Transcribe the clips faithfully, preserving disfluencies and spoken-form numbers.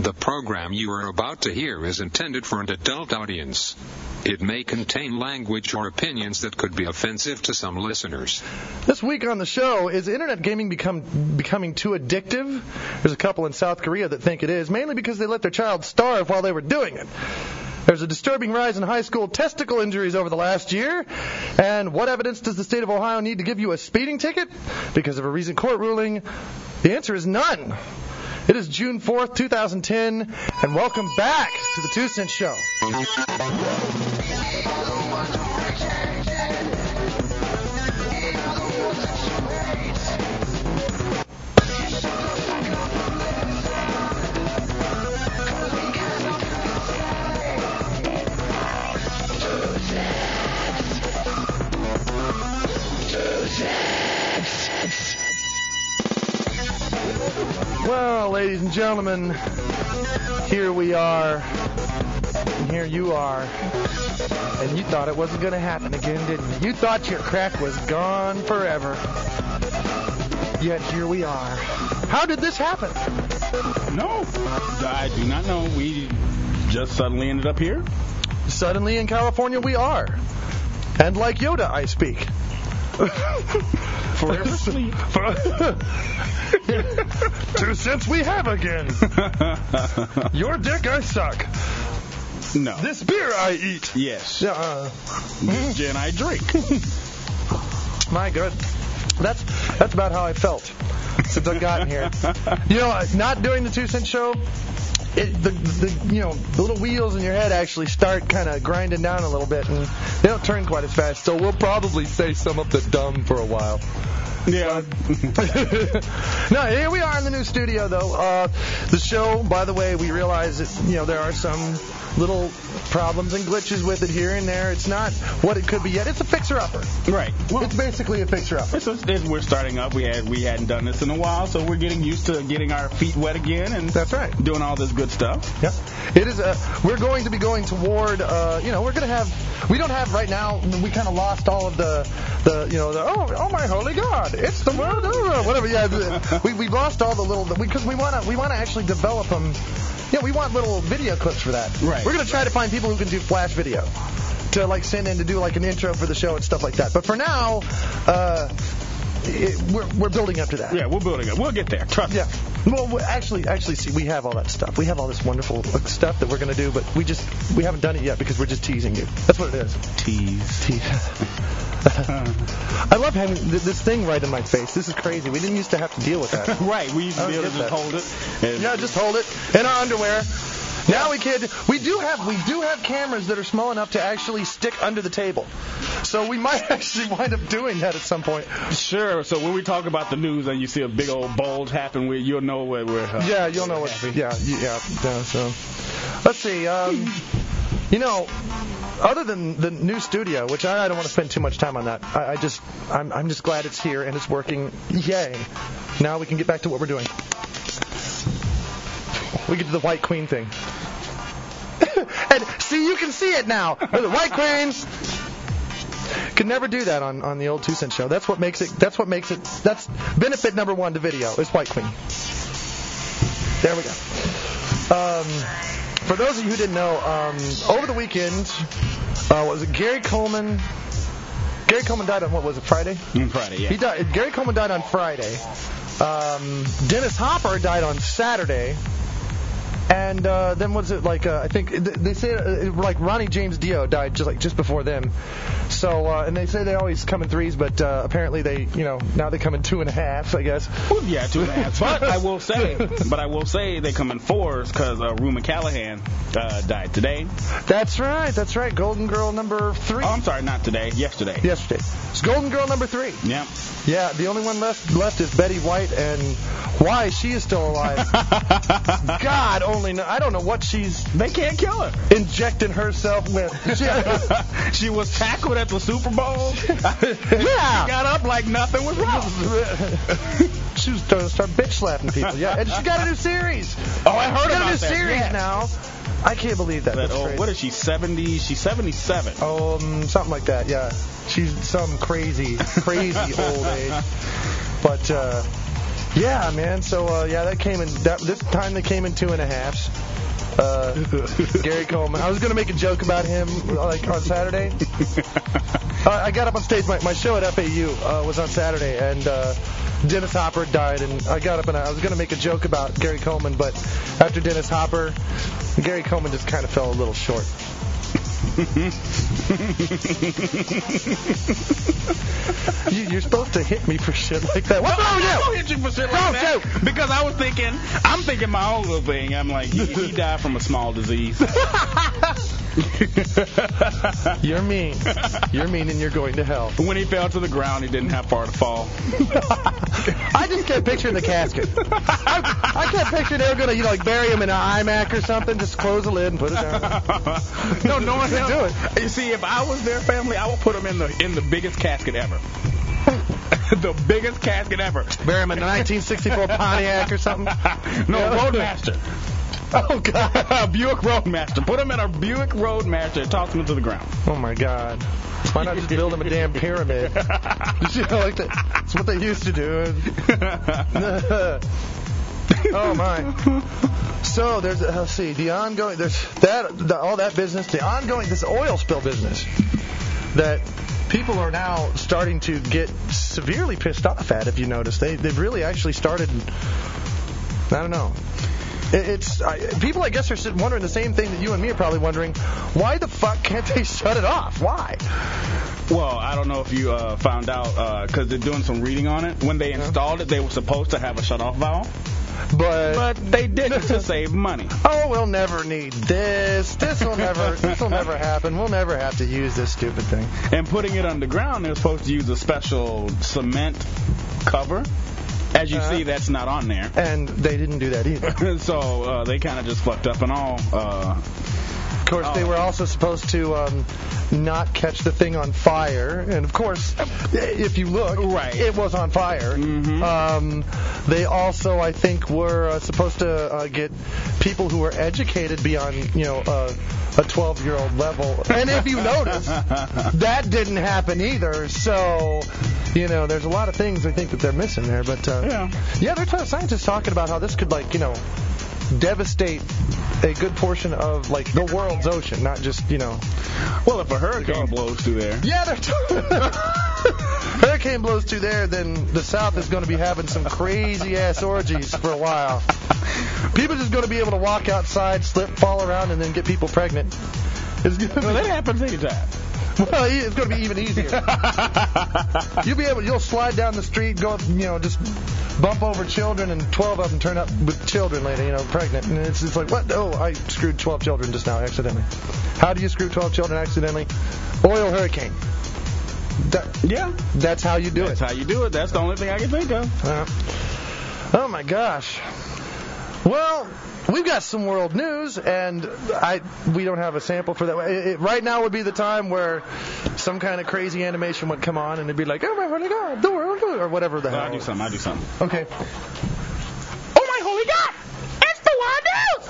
The program you are about to hear is intended for an adult audience. It may contain language or opinions that could be offensive to some listeners. This week on the show, is internet gaming become becoming too addictive? There's a couple in South Korea that think it is, mainly because they let their child starve while they were doing it. There's a disturbing rise in high school testicle injuries over the last year. And what evidence does the state of Ohio need to give you a speeding ticket? Because of a recent court ruling, the answer is none. It is June fourth, two thousand ten, and welcome back to the Two Cent Show. Well, ladies and gentlemen, here we are, and here you are, and you thought it wasn't going to happen again, didn't you? You thought your crack was gone forever, yet here we are. How did this happen? No, I do not know. We just suddenly ended up here. Suddenly in California we are, and like Yoda I speak. Forever sleep. Two cents we have again. Your dick I suck. No. This beer I eat. Yes. Uh, This gin I drink. My God. That's that's about how I felt since I've gotten here. You know, not doing the Two Cent Show, it, the, the you know the little wheels in your head actually start kind of grinding down a little bit, and they don't turn quite as fast. So we'll probably say some of the dumb for a while. Yeah. No, here we are in the new studio, though. Uh, the show, by the way, we realize that, you know, there are some little problems and glitches with it here and there. It's not what it could be yet. It's a fixer-upper. Right. Well, it's basically a fixer-upper. It's a, it's, we're starting up. We had we hadn't done this in a while, so we're getting used to getting our feet wet again and that's right, doing all this good stuff. Yeah. It is. A, we're going to be going toward. Uh, you know, we're going to have. We don't have right now. We kind of lost all of the. The you know the oh oh my holy God, it's the world oh, whatever yeah the, we we lost all the little because we want to we want to actually develop them. You know, we want little video clips for that. Right. We're gonna try to find people who can do flash video to like send in to do like an intro for the show and stuff like that. But for now, uh, it, we're we're building up to that. Yeah, we're building up. We'll get there. Trust me. Yeah. Well, we actually, actually, see, we have all that stuff. We have all this wonderful stuff that we're gonna do, but we just we haven't done it yet because we're just teasing you. That's what it is. Tease. Tease. I love having th- this thing right in my face. This is crazy. We didn't used to have to deal with that. Right. We used to I be able to don't just get hold it. And Yeah, just hold it in our underwear. Now we can. We do have we do have cameras that are small enough to actually stick under the table. So we might actually wind up doing that at some point. Sure. So when we talk about the news and you see a big old bulge happen, we, you'll know where we're. Uh, yeah, you'll know what. Yeah, yeah, yeah. So let's see. Um, you know. Other than the new studio, which I, I don't want to spend too much time on that, I, I just, I'm, I'm just glad it's here and it's working. Yay! Now we can get back to what we're doing. We get to the White Queen thing. And see, you can see it now. The White Queen. Could never do that on, on the old Two Cent Show. That's what makes it. That's what makes it. That's benefit number one to video is White Queen. There we go. Um. For those of you who didn't know, um, over the weekend, uh, was it Gary Coleman? Gary Coleman died on, what was it, Friday? Mm, Friday, yeah. He died. Gary Coleman died on Friday. Um, Dennis Hopper died on Saturday. And uh, then was it like uh, I think they say uh, like Ronnie James Dio died just like just before them. So uh, and they say they always come in threes, but uh, apparently they you know now they come in two and a half, I guess. Well, yeah, two and a half. But I will say, but I will say they come in fours because uh, Rue McCallaghan uh, died today. That's right. That's right. Golden Girl number three. Oh, I'm sorry, not today. Yesterday. Yesterday. It's Golden Girl number three. Yeah. Yeah. The only one left left is Betty White, and why she is still alive. God only know. I don't know what she's. They can't kill her. Injecting herself with. She, she was tackled at the Super Bowl. Yeah. She got up like nothing was wrong. She was trying to start bitch slapping people. Yeah, and she got a new series. Oh, I heard she got about a new that. series Yeah. now. I can't believe that. that That's oh, crazy. what is she? seventy? She's seventy-seven. Oh, um, something like that. Yeah, she's some crazy, crazy old age. But uh, Yeah, man. So uh, yeah, that came in. That, this time they came in two and a halves. Uh, Gary Coleman. I was gonna make a joke about him like on Saturday. uh, I got up on stage. My, my show at F A U uh, was on Saturday, and uh, Dennis Hopper died. And I got up and I was gonna make a joke about Gary Coleman, but after Dennis Hopper, Gary Coleman just kind of fell a little short. you, you're supposed to hit me for shit like that. What's wrong with you? I don't hit you for shit like that. You. Because I was thinking, I'm thinking my own little thing. I'm like, he, he died from a small disease. You're mean. You're mean and you're going to hell. When he fell to the ground, he didn't have far to fall. I just kept picturing the casket. I, I kept picturing they were going to, you know, like bury him in an iMac or something, just close the lid and put it down. No, no one do it. You see, if I was their family, I would put him in the in the biggest casket ever. The biggest casket ever. Bury him in a nineteen sixty-four Pontiac or something. No, Yeah. Roadmaster. Oh, God. Buick Roadmaster. Put him in a Buick Roadmaster and toss him to the ground. Oh, my God. Why not just build him a damn pyramid? You know, like that. That's what they used to do. Oh, my. So there's, uh, let's see, the ongoing, there's that, the, all that business, the ongoing, this oil spill business that people are now starting to get severely pissed off at, if you notice. They, they've really actually started, I don't know. It, it's I, people, I guess, are sitting wondering the same thing that you and me are probably wondering. Why the fuck can't they shut it off? Why? Well, I don't know if you uh, found out, because uh, they're doing some reading on it. When they installed it, they were supposed to have a shut-off valve. But, but they didn't to save money. Oh, we'll never need this. This will never. This will never happen. We'll never have to use this stupid thing. And putting it underground, they're supposed to use a special cement cover. As you uh, see, that's not on there. And they didn't do that either. So uh, they kind of just fucked up and all. Uh, of course, oh. They were also supposed to um, not catch the thing on fire. And, of course, if you look, right. It was on fire. Mm-hmm. Um, they also, I think, were uh, supposed to uh, get people who were educated beyond, you know, uh, a twelve-year-old level. And if you notice, that didn't happen either. So, you know, there's a lot of things I think that they're missing there. But, uh, yeah, yeah, there's scientists talking about how this could, like, you know, devastate a good portion of, like, the world's ocean, not just, you know. Well, if a hurricane blows through there. Yeah, they're t- hurricane blows through there, then the South is going to be having some crazy-ass orgies for a while. People are just going to be able to walk outside, slip, fall around, and then get people pregnant. It's gonna well, be, that happens anytime. Well, it's going to be even easier. You'll be able, you'll slide down the street, go, you know, just bump over children, and twelve of them turn up with children later, you know, pregnant. And it's, it's like, what? Oh, I screwed twelve children just now accidentally. How do you screw twelve children accidentally? Oil hurricane. That, yeah. That's how you do that's it. That's how you do it. That's the only thing I can think of. Uh, oh, my gosh. Well, we've got some world news, and I we don't have a sample for that. It, it, right now would be the time where some kind of crazy animation would come on, and it'd be like, oh, my holy God, the world, or whatever the no, hell. I'll do something, I'll do something. Okay. Oh, my holy God, it's the world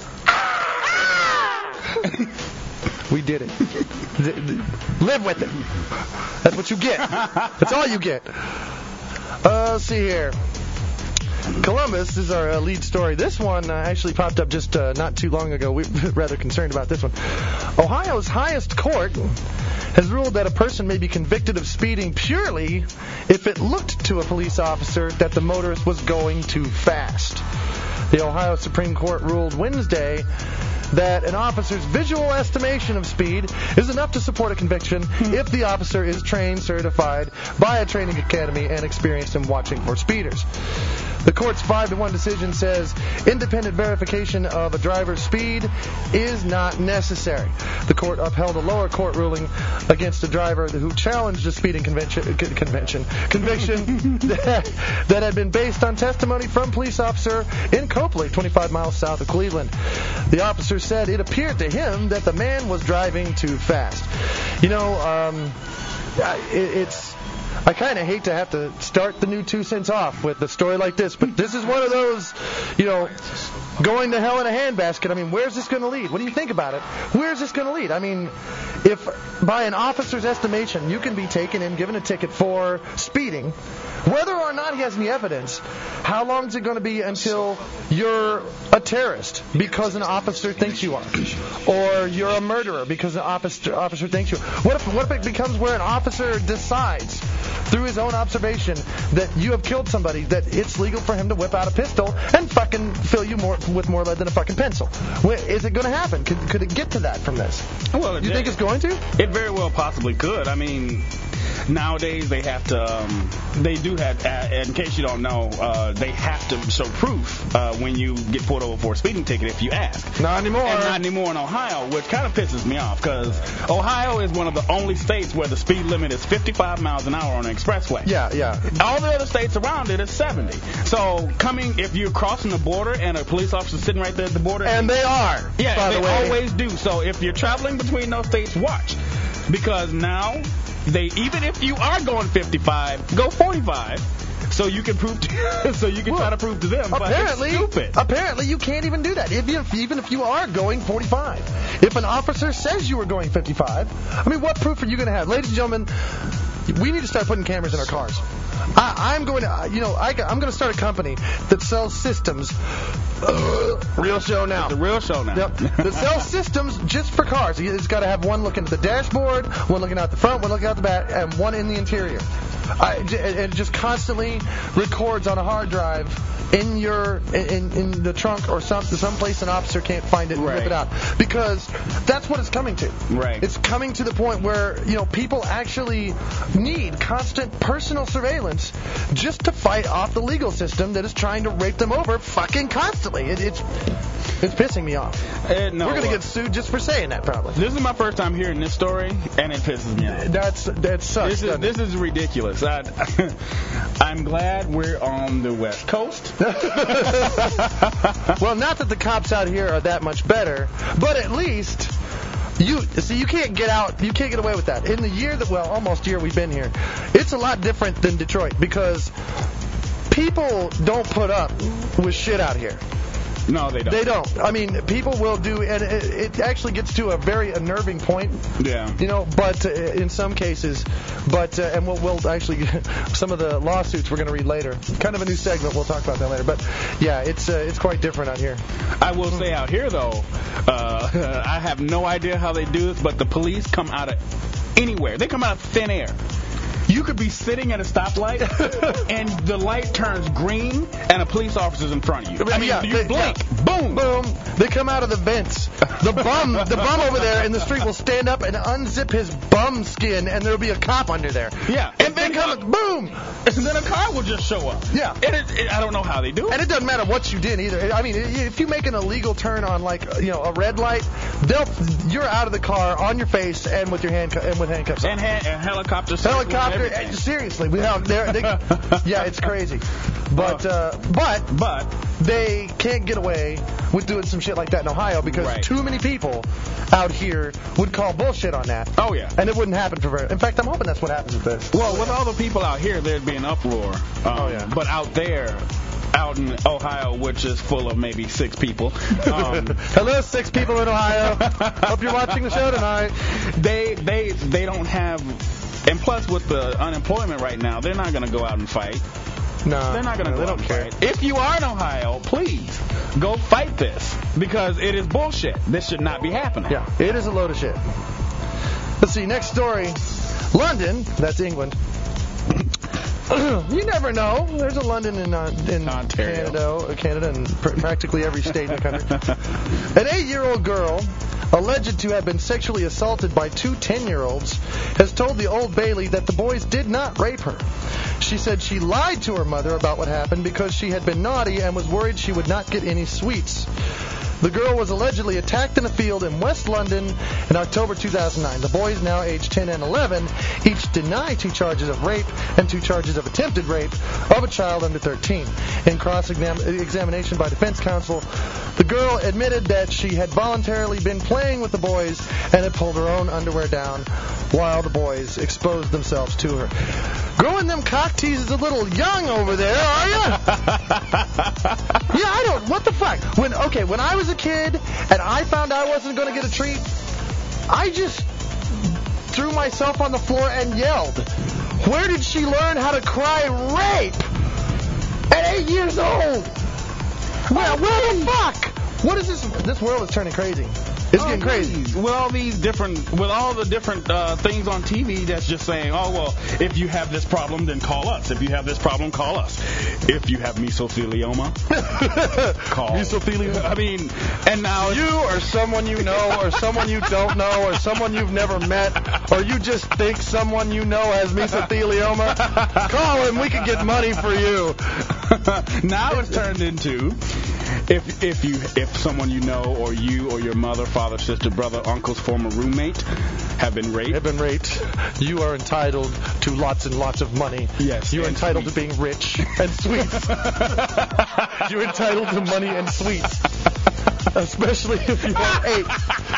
news! Ah! We did it. Live with it. That's what you get. That's all you get. Uh, let's see here. Columbus is our uh, lead story. This one uh, actually popped up just uh, not too long ago. We're rather concerned about this one. Ohio's highest court has ruled that a person may be convicted of speeding purely if it looked to a police officer that the motorist was going too fast. The Ohio Supreme Court ruled Wednesday that an officer's visual estimation of speed is enough to support a conviction if the officer is trained, certified by a training academy, and experienced in watching for speeders. The court's five to one decision says independent verification of a driver's speed is not necessary. The court upheld a lower court ruling against a driver who challenged a speeding convention, convention conviction that, that had been based on testimony from police officer in Copley, twenty-five miles south of Cleveland. The officer said it appeared to him that the man was driving too fast. You know, um, it, it's... I kind of hate to have to start the new two cents off with a story like this, but this is one of those, you know, going to hell in a handbasket. I mean, where's this going to lead? What do you think about it? Where's this going to lead? I mean, if by an officer's estimation you can be taken in, given a ticket for speeding, Whether or not he has any evidence, how long is it going to be until you're a terrorist because an officer thinks you are? Or you're a murderer because an officer, officer thinks you are? What if, what if it becomes where an officer decides through his own observation that you have killed somebody, that it's legal for him to whip out a pistol and fucking fill you more with more lead than a fucking pencil? Is it going to happen? Could, could it get to that from this? Well, you it, think it's going to? It very well possibly could. I mean, nowadays they have to, um, they do have, uh, in case you don't know, uh, they have to show proof uh, when you get pulled over for a speeding ticket if you ask. Not anymore. And not anymore in Ohio, which kind of pisses me off because Ohio is one of the only states where the speed limit is fifty-five miles an hour on an expressway. Yeah, yeah. All the other states around it is seventy. So coming, if you're crossing the border and a police officer's sitting right there at the border. And they are, Yeah, by they the way. always do. So if you're traveling between those states, watch. Because now, they even if you are going fifty-five, go forty-five. So you can prove to, so you can Well, try to prove to them. Apparently, but it's stupid. apparently you can't even do that. If you, even if you are going forty-five, if an officer says you were going fifty-five, I mean, what proof are you going to have, ladies and gentlemen? We need to start putting cameras in our cars. I, I'm going to, you know, I, I'm going to start a company that sells systems. Uh, real show now. It's a real show now. Yep. That sells systems just for cars. It's got to have one looking at the dashboard, one looking out the front, one looking out the back, and one in the interior. I, and it just constantly records on a hard drive in your in, in the trunk or some someplace an officer can't find it and Right. rip it out, because that's what it's coming to. Right. It's coming to the point where, you know, people actually need constant personal surveillance just to fight off the legal system that is trying to rape them over fucking constantly. It, it's it's pissing me off. Uh, no, We're gonna uh, get sued just for saying that, probably. This is my first time hearing this story, and it pisses me off. That's that sucks. This is doesn't this is ridiculous. I, I'm glad we're on the West Coast. Well, not that the cops out here are that much better, but at least you see you can't get out, you can't get away with that. In the year that, well, almost year we've been here, it's a lot different than Detroit because people don't put up with shit out here. No, they don't. They don't. I mean, people will do, and it, it actually gets to a very unnerving point. Yeah. You know, but uh, in some cases, but uh, and we'll, we'll actually some of the lawsuits we're going to read later. Kind of a new segment. We'll talk about that later. But yeah, it's uh, it's quite different out here. I will say out here though, uh, I have no idea how they do this, but the police come out of anywhere. They come out of thin air. You could be sitting at a stoplight, and the light turns green, and a police officer's in front of you. I mean, Yeah, you they- blink, yeah. boom. Boom. They come out of the vents. The bum, the bum over there in the street will stand up and unzip his bum skin, and there'll be a cop under there. Yeah. And then come, boom. And then a car will just show up. Yeah. And it, it, I don't know how they do it. And it doesn't matter what you did either. I mean, if you make an illegal turn on, like, you know, a red light, they'll you're out of the car on your face and with your hand and with handcuffs on. And, ha- and helicopters. Helicopter, everything. eh, seriously, we have, they're, they, yeah, it's crazy. But uh, but But they can't get away with doing some shit like that in Ohio because Right. too many people out here would call bullshit on that. Oh, yeah. And it wouldn't happen for very. In fact, I'm hoping that's what happens with this. well, with all the people out here, there'd be an uproar. Um, Oh, yeah. But out there, out in Ohio, which is full of maybe six people, um, Hello, six people in Ohio. Hope you're watching the show tonight. they they they don't have. And plus, with the unemployment right now, they're not going to go out and fight. No, They're not going to no, go they out don't and care. fight. If you are in Ohio, please go fight this because it is bullshit. This should not be happening. Yeah, it is a load of shit. Let's see, next story. London, that's England. You never know. There's a London in, uh, in Ontario. Canada, Canada, and pr- practically every state in the country. An eight-year-old girl, alleged to have been sexually assaulted by two ten-year-olds, has told the Old Bailey that the boys did not rape her. She said she lied to her mother about what happened because she had been naughty and was worried she would not get any sweets. The girl was allegedly attacked in a field in West London in October two thousand nine. The boys, now aged ten and eleven, each deny two charges of rape and two charges of attempted rape of a child under thirteen. In cross-examination by defense counsel, the girl admitted that she had voluntarily been playing with the boys and had pulled her own underwear down while the boys exposed themselves to her. Growing them cock teases a little young over there, are you? Yeah, I don't. What the fuck? When okay, when I was a kid and I found I wasn't going to get a treat, I just threw myself on the floor and yelled. Where did she learn how to cry rape? At eight years old. Where, where the fuck? What is this? This world is turning crazy. It's oh, getting crazy. Please. With all these different, with all the different uh, things on T V that's just saying, oh, well, if you have this problem, then call us. If you have this problem, call us. If you have mesothelioma, call. Mesothelioma. I mean, and now you or someone you know or someone you don't know or someone you've never met or you just think someone you know has mesothelioma, call him. We can get money for you. Now it's turned into... If if you if someone you know or you or your mother, father, sister, brother, uncle's former roommate have been raped, have been raped, you are entitled to lots and lots of money. Yes, you're entitled sweets. to being rich and sweets. You're entitled to money and sweets, especially if you have eight.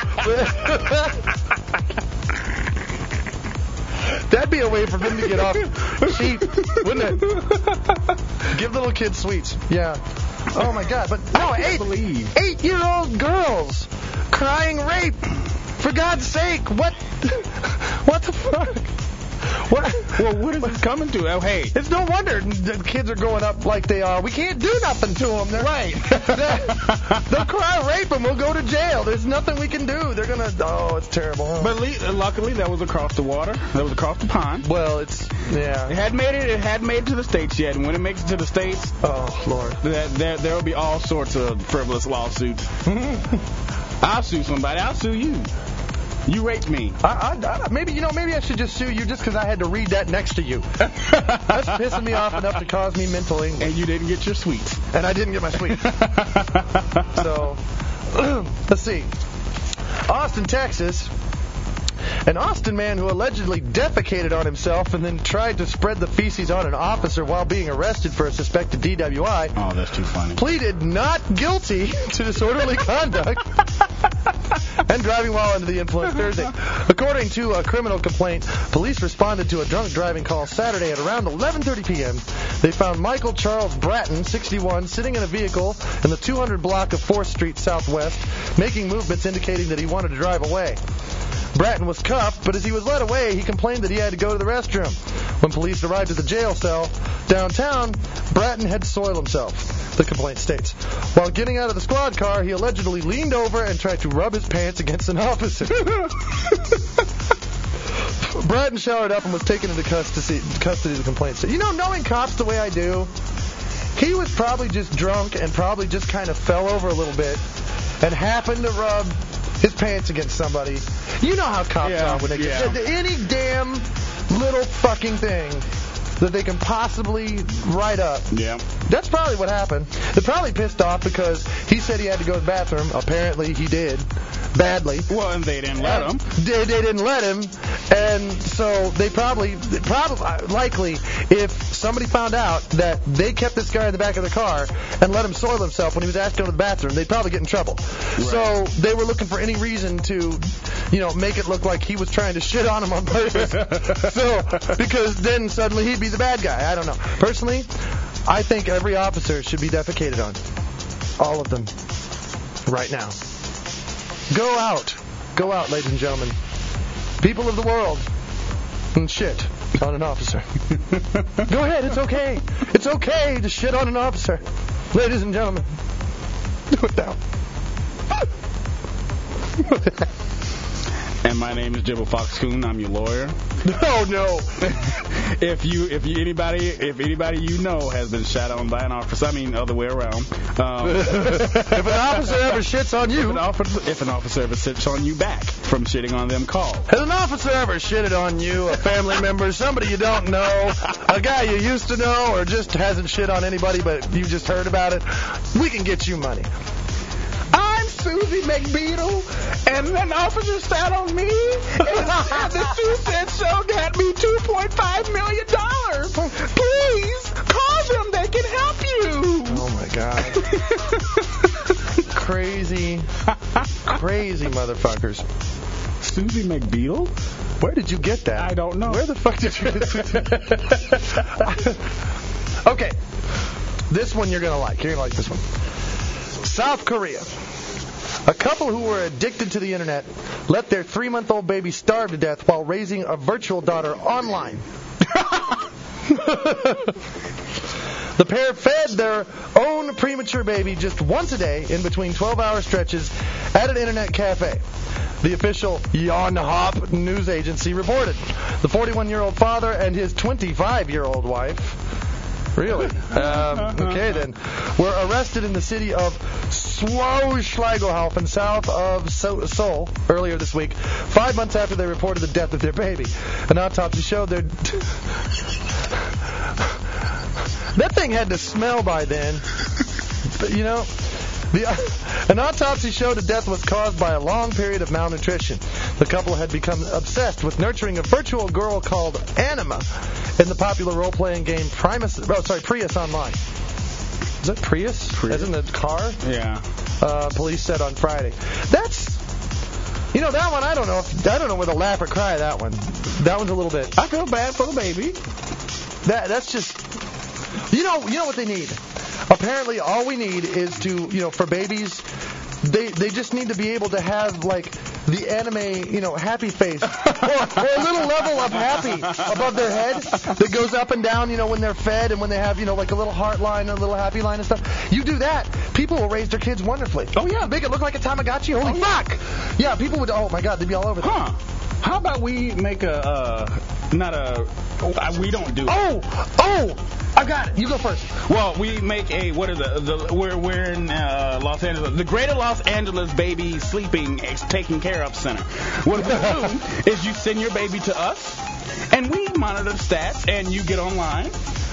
That'd be a way for them to get off cheap, wouldn't it? Give little kids sweets. Yeah. Oh my God! But no, eight, believe. eight-year-old girls crying rape. For God's sake, what? What the fuck? What? Well, what is this coming to? Oh, hey, it's no wonder the kids are growing up like they are. We can't do nothing to them. They're right. They'll cry rape and we'll go to jail. There's nothing we can do. They're gonna. Oh, it's terrible. Huh? But le- luckily, that was across the water. That was across the pond. Well, it's yeah. It had made it. It had made it to the states yet, and when it makes it to the states, oh Lord, there there there will be all sorts of frivolous lawsuits. I'll sue somebody. I'll sue you. You raped me. I, I, I, maybe you know. Maybe I should just sue you just because I had to read that next to you. That's pissing me off enough to cause me mental anguish. And you didn't get your sweets. And I didn't get my sweets. So let's see. Austin, Texas. An Austin man who allegedly defecated on himself and then tried to spread the feces on an officer while being arrested for a suspected D W I. Oh, that's too funny. Pleaded not guilty to disorderly conduct and driving while under the influence Thursday. According to a criminal complaint, police responded to a drunk driving call Saturday at around eleven thirty p.m. They found Michael Charles Bratton, sixty-one, sitting in a vehicle in the two hundred block of fourth Street Southwest, making movements indicating that he wanted to drive away. Bratton was cuffed, but as he was led away, he complained that he had to go to the restroom. When police arrived at the jail cell downtown, Bratton had soiled himself, the complaint states. While getting out of the squad car, he allegedly leaned over and tried to rub his pants against an officer. Bratton showered up and was taken into custody, custody of the complaint state. You know, knowing cops the way I do, he was probably just drunk and probably just kind of fell over a little bit and happened to rub his pants against somebody. You know how cops yeah, are when they yeah. get any damn little fucking thing that they can possibly write up. Yeah. That's probably what happened. They're probably pissed off because he said he had to go to the bathroom. Apparently he did. Badly. Well, and they didn't let him. They, they didn't let him. And so they probably, probably, likely, if somebody found out that they kept this guy in the back of the car and let him soil himself when he was asked to go to the bathroom, they'd probably get in trouble. Right. So they were looking for any reason to, you know, make it look like he was trying to shit on him on purpose. So, because then suddenly he'd be the bad guy. I don't know. Personally, I think every officer should be defecated on. All of them. Right now. Go out. Go out, ladies and gentlemen. People of the world. And shit on an officer. Go ahead. It's okay. It's okay to shit on an officer. Ladies and gentlemen. Do it now. And my name is Jibble Fox Coon. I'm your lawyer. Oh no! if you, if you, anybody, if anybody you know has been shot on by an officer, I mean, other way around. Um, if an officer ever shits on you, if an officer, if an officer ever sits on you back from shitting on them, call. Has an officer ever shitted on you, a family member, somebody you don't know, a guy you used to know, or just hasn't shit on anybody, but you just heard about it? We can get you money. Susie McBeadle, and an officer sat on me and said the two-cent show got me two point five million dollars. Please, call them. They can help you. Oh, my God. Crazy, crazy motherfuckers. Susie McBeadle? Where did you get that? I don't know. Where the fuck did you get that? Okay. This one you're going to like. You're going to like this one. South Korea. A couple who were addicted to the internet let their three-month-old baby starve to death while raising a virtual daughter online. The pair fed their own premature baby just once a day in between twelve-hour stretches at an internet cafe. The official Yonhap news agency reported. The forty-one-year-old father and his twenty-five-year-old wife, really? Um, okay, then, were arrested in the city of Schleigelhaufen, south of Seoul, earlier this week, five months after they reported the death of their baby. An autopsy showed their... That thing had to smell by then. But, you know, the, uh, an autopsy showed the death was caused by a long period of malnutrition. The couple had become obsessed with nurturing a virtual girl called Anima in the popular role-playing game Primus, oh, sorry, Prius Online. Is that Prius? Prius? As in the car? Yeah. Uh, police said on Friday. That's... You know, that one, I don't know if, I don't know whether to laugh or cry, that one. That one's a little bit... I feel bad for the baby. That That's just... You know, you know what they need? Apparently, all we need is to, you know, for babies, they they just need to be able to have, like, the anime, you know, happy face. Or, or a little level of happy above their head that goes up and down, you know, when they're fed and when they have, you know, like a little heart line and a little happy line and stuff. You do that, people will raise their kids wonderfully. Oh, yeah. Make it look like a Tamagotchi. Holy oh, fuck! Yeah. yeah, people would, oh, my God, they'd be all over that. Huh. How about we make a, uh, not a, uh, we don't do it. Oh, oh, I got it. You go first. Well, we make a, what is it, the, we're, we're in uh, Los Angeles, the Greater Los Angeles Baby Sleeping Taken Care of Center. What we do is you send your baby to us, and we monitor the stats, and you get online.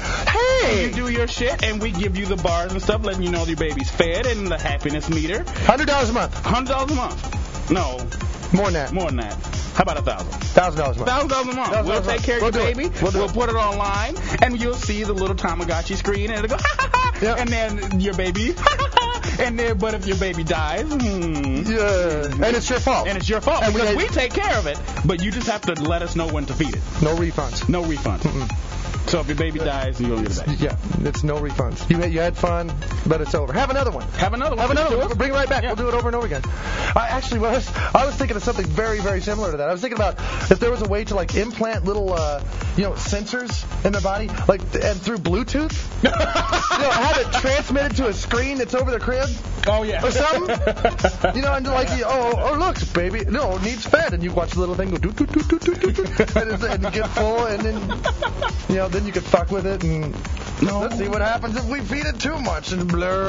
Hey! You do your shit, and we give you the bars and stuff, letting you know your baby's fed and the happiness meter. one hundred dollars a month. one hundred dollars a month. No. More than that. More than that. How about a thousand? Thousand dollars a month. Thousand dollars a month. Thousand We'll dollars take care of we'll your do baby. It. We'll, do we'll it. put it online, and you'll see the little Tamagotchi screen, and it'll go, ha ha ha, Yep. and then your baby, ha ha ha, and then, but if your baby dies, hmm, yeah, and it's your fault. and it's your fault And because we, we take care of it, but you just have to let us know when to feed it. No refunds. No refunds. Mm-mm. So if your baby dies, you don't get it back. Yeah, it's no refunds. You had, you had fun, but it's over. Have another one. Have another one. Have another Do one. it. Bring it right back. Yeah. We'll do it over and over again. I actually was I was thinking of something very, very similar to that. I was thinking about if there was a way to like implant little uh, you know sensors in their body, like and through Bluetooth, you know, have it transmitted to a screen that's over their crib. Oh yeah. Or something. You know, and like, oh, oh, look, baby, no, it needs fed, and you watch the little thing go, doo, doo, doo, doo, doo, doo, doo, and, it's, and you get full, and then, you know, then you can fuck with it, and No. let's see what happens if we feed it too much, and blur.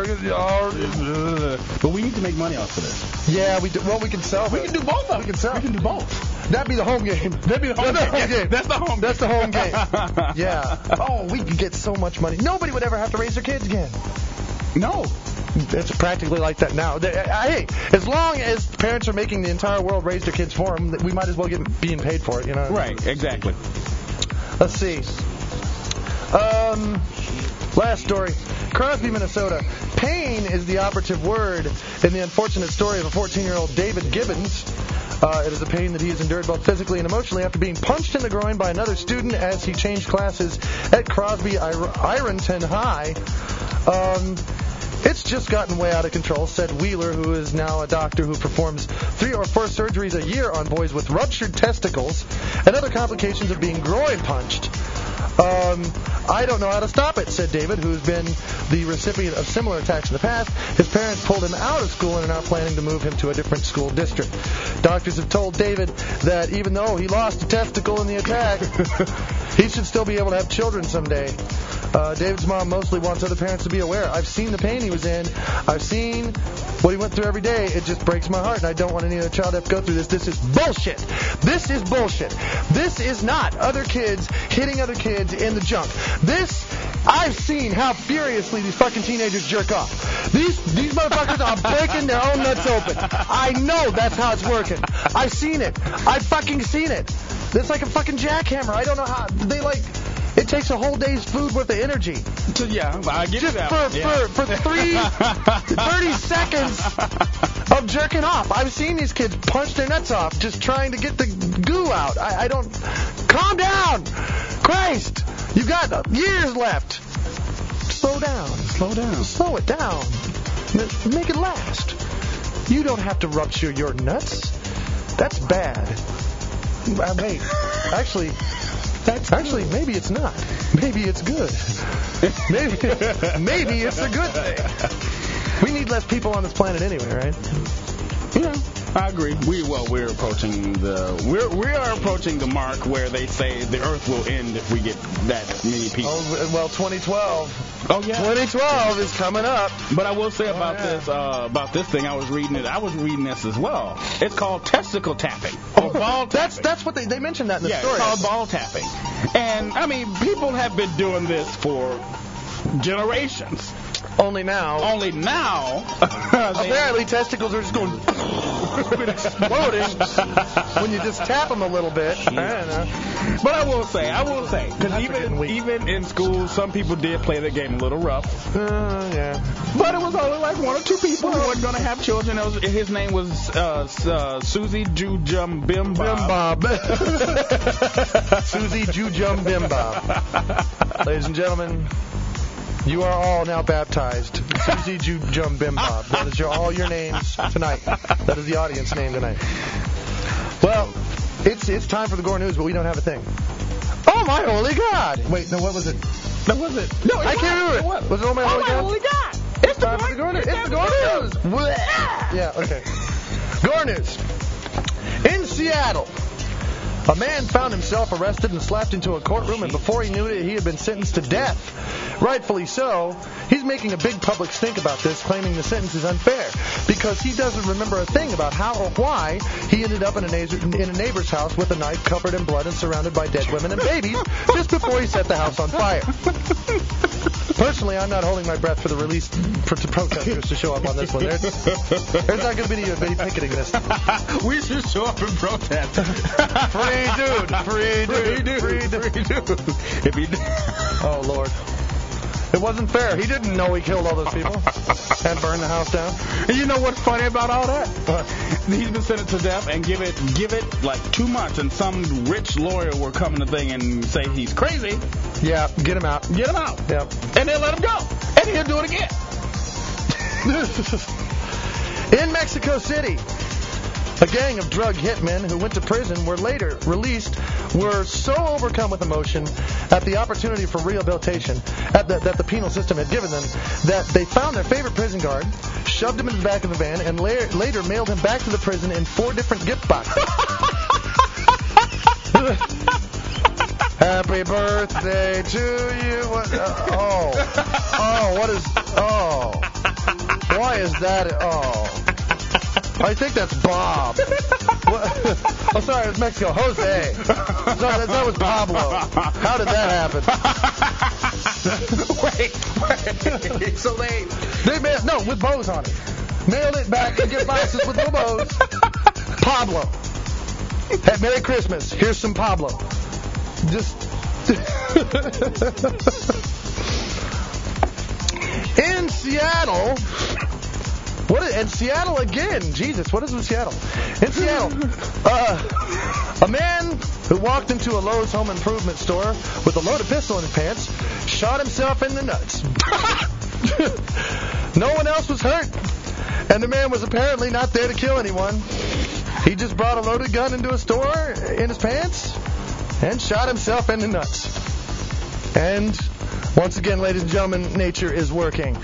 But we need to make money off of this. Yeah, we do. Well, we can sell. We it. can do both of them. We can sell. We can do both. That'd be the home game. That'd be the home, That's game. the home game. That's the home. That's the home game. game. Yeah. Oh, we could get so much money. Nobody would ever have to raise their kids again. No. It's practically like that now. They- I- Hey, as long as parents are making the entire world raise their kids for them, we might as well get being paid for it, you know? Right. Exactly. Let's see. Um, last story. Crosby, Minnesota. Pain is the operative word in the unfortunate story of a fourteen-year-old David Gibbons. Uh, it is a pain that he has endured both physically and emotionally after being punched in the groin by another student as he changed classes at Crosby Ironton High. Um, It's just gotten way out of control, said Wheeler, who is now a doctor who performs three or four surgeries a year on boys with ruptured testicles and other complications of being groin punched. Um, I don't know how to stop it, said David, who's been the recipient of similar attacks in the past. His parents pulled him out of school and are now planning to move him to a different school district. Doctors have told David that even though he lost a testicle in the attack, he should still be able to have children someday. Uh, David's mom mostly wants other parents to be aware. I've seen the pain he was in. I've seen what he went through every day. It just breaks my heart, and I don't want any other child to have to go through this. This is bullshit. This is bullshit. This is not other kids hitting other kids in the junk. This, I've seen how furiously these fucking teenagers jerk off. These these motherfuckers are breaking their own nuts open. I know that's how it's working. I've seen it. I've fucking seen it. It's like a fucking jackhammer. I don't know how they like. It takes a whole day's food worth of energy. So, yeah, I get Just that. for, Yeah. for, for three, thirty seconds of jerking off. I've seen these kids punch their nuts off just trying to get the goo out. I, I don't... Calm down! Christ! You've got years left. Slow down. Slow down. Slow it down. Make it last. You don't have to rupture your nuts. That's bad. Uh, wait. Actually... That's Actually, maybe it's not. Maybe it's good. Maybe, maybe it's a good thing. We need less people on this planet anyway, right? Yeah, I agree. We well, we're approaching the we're we are approaching the mark where they say the Earth will end if we get that many people. Oh, well, twenty twelve. Oh yeah, twenty twelve is coming up. But I will say about oh, yeah. this uh, about this thing. I was reading it. I was reading this as well. It's called testicle tapping. Or ball tapping. That's that's what they they mentioned that in the yeah, story. it's called ball tapping. And I mean, people have been doing this for generations. Only now. Only now. Apparently, testicles are just going exploding when you just tap them a little bit. I don't know. But I will say, I will say, because That's even getting weak. even in school, some people did play the game a little rough. Uh, yeah. But it was only like one or two people who weren't going to have children. It was, his name was uh, uh, Susie Jujum Bim Bob. Bim Bob. Susie Jujum Bim Bob. Ladies and gentlemen, you are all now baptized. Susie Jujum Bim Bob. That is your, all your names tonight. That is the audience name tonight. Well, it's it's time for the Gore News, but we don't have a thing. Oh, my holy God. Wait, no, what was it? That was it. No, I can't remember it. Was, was it Oh, my oh holy my God? holy God. It's the Time for the Gore News. It's the Gore News. Yeah, okay. Gore News. In Seattle, a man found himself arrested and slapped into a courtroom, and before he knew it, he had been sentenced to death. Rightfully so. He's making a big public stink about this, claiming the sentence is unfair because he doesn't remember a thing about how or why he ended up in a, neighbor, in a neighbor's house with a knife covered in blood and surrounded by dead women and babies just before he set the house on fire. Personally, I'm not holding my breath for the release for to protesters to show up on this one. There's, there's not going to be any, any picketing this. We should show up and protest. Free dude, free dude, free dude, free dude. If he Oh, Lord. It wasn't fair. He didn't know he killed all those people and burned the house down. And you know what's funny about all that? What? He's been sentenced to death, and give it give it like two months, and some rich lawyer will come in the thing and say he's crazy. Yeah, get him out. Get him out. Yep. And they'll let him go. And he'll do it again. In Mexico City, a gang of drug hitmen who went to prison were later released were so overcome with emotion at the opportunity for rehabilitation at the, that the penal system had given them that they found their favorite prison guard, shoved him in the back of the van, and la- later mailed him back to the prison in four different gift boxes. Happy birthday to you. What, uh, oh. Oh, what is... Oh. Why is that... Oh. I think that's Bob. What? Oh, sorry, it was Mexico. Jose. No, that, that was Pablo. How did that happen? wait, wait. So they... They mailed... No, with bows on it. Mailed it back in gift boxes with little bows. Pablo. Hey, Merry Christmas. Here's some Pablo. Just... In Seattle... What is, and Seattle again. Jesus, what is in Seattle? In Seattle, uh, a man who walked into a Lowe's home improvement store with a loaded pistol in his pants shot himself in the nuts. No one else was hurt, and the man was apparently not there to kill anyone. He just brought a loaded gun into a store in his pants and shot himself in the nuts. And once again, ladies and gentlemen, nature is working.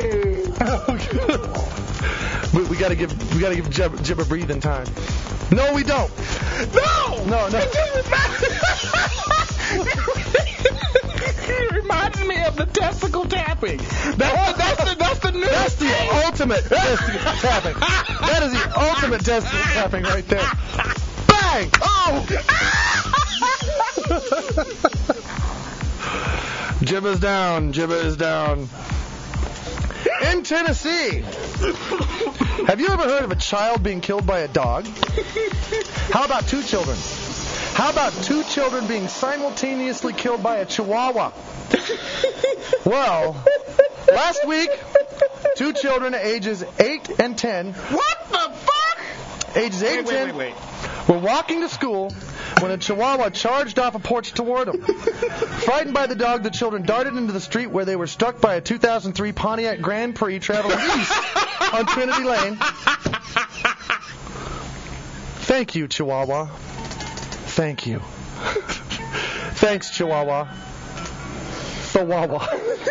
We, we gotta give we gotta give Jib, Jib a breathing time. No, we don't. No! No, no. It reminds me of the testicle tapping. That's the, that's the, that's the new That's the thing. ultimate testicle tapping. That is the ultimate testicle tapping right there. Bang! Oh! Jibba's down. Jibba is down. In Tennessee, have you ever heard of a child being killed by a dog? How about two children? How about two children being simultaneously killed by a chihuahua? Well, last week, two children ages eight and ten. What the fuck? Ages eight Wait, and wait, ten wait, wait. were walking to school when a chihuahua charged off a porch toward them. Frightened by the dog, the children darted into the street where they were struck by a two thousand three Pontiac Grand Prix traveling east on Trinity Lane. Thank you, Chihuahua. Thank you. Thanks, Chihuahua. Chihuahua.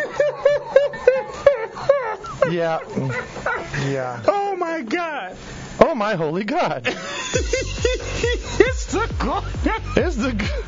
Yeah. Yeah. Oh, my God. Oh, my holy God. It's the good. It's the good.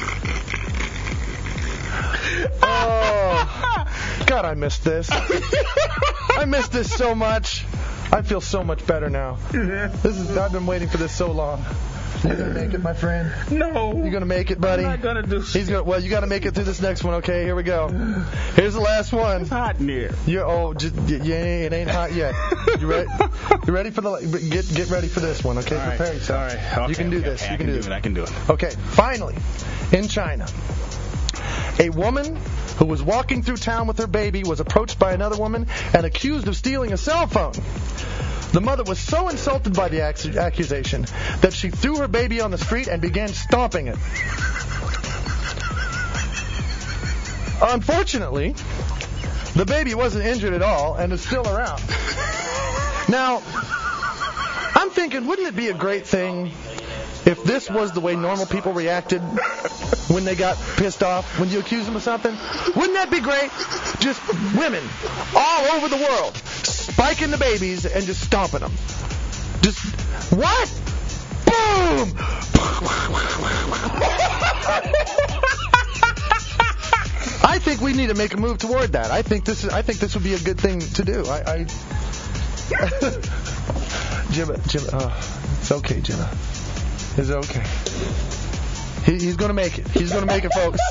Oh, God, I missed this. I missed this so much. I feel so much better now. This is. I've been waiting for this so long. You're gonna make it, my friend. No. You're gonna make it, buddy. I'm not gonna do. He's gonna. Well, you gotta make it through this next one. Okay, here we go. Here's the last one. It's hot in here. You're oh, just, yeah, it ain't hot yet. You ready? You ready for the? Get get ready for this one. Okay, all right. prepare yourself. All right. Okay, you can do okay, this. Okay, you I can, can do do this. it. I can do it. Okay. Finally, in China, a woman who was walking through town with her baby was approached by another woman and accused of stealing a cell phone. The mother was so insulted by the ac- accusation that she threw her baby on the street and began stomping it. Unfortunately, the baby wasn't injured at all and is still around. Now, I'm thinking, wouldn't it be a great thing if this was the way normal people reacted when they got pissed off, when you accuse them of something? Wouldn't that be great? Just women all over the world spiking the babies and just stomping them. Just, what? Boom! I think we need to make a move toward that. I think this is. I think this would be a good thing to do. I. I Jimmy, Jimmy, oh, it's okay, Jimmy. It's okay. He, he's gonna make it. He's gonna make it, folks.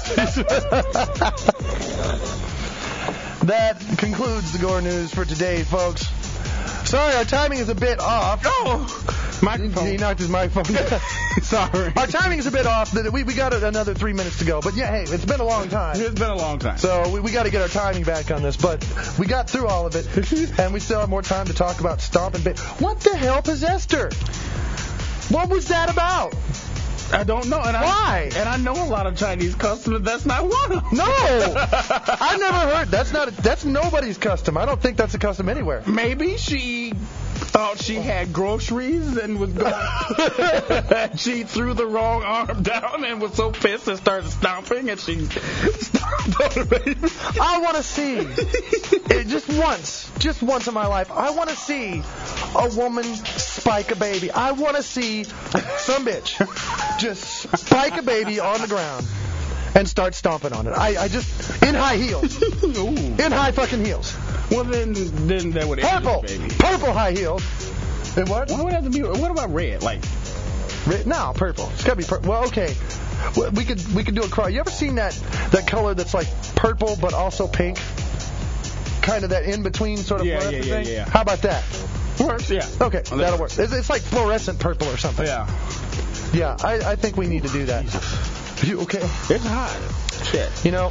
That concludes the Gore News for today, folks. Sorry, our timing is a bit off. Oh, microphone. He knocked his microphone down. Sorry. Our timing is a bit off. We we got another three minutes to go. But yeah, hey, it's been a long time. It's been a long time. So we, we got to get our timing back on this. But we got through all of it, and we still have more time to talk about stomping baby. What the hell possessed her? What was that about? I don't know. And Why? I, and I know a lot of Chinese customers. That's not one of them. No, I never heard. That's not. That's nobody's custom. I don't think that's a custom anywhere. Maybe she thought she had groceries and was going. She threw the wrong arm down and was so pissed and started stomping, and she stomped on her baby. I want to see it just once, just once in my life. I want to see a woman spike a baby. I want to see some bitch just spike a baby on the ground and start stomping on it. I, I just in high heels, in high fucking heels. Well, then, then that would Purple, baby. purple high heels. And what? Why would it have to be? What about red? Like, red? No, purple. It's gotta be purple. Well, okay. We could we could do a cross. You ever seen that that color that's like purple but also pink? Kind of that in between sort of yeah, fluorescent yeah, yeah, thing. yeah. How about that? Works, yeah. Okay, well, that'll work. It's, it's like fluorescent purple or something. Yeah. Yeah, I, I think we need to do that. You okay? It's hot. Shit. You know,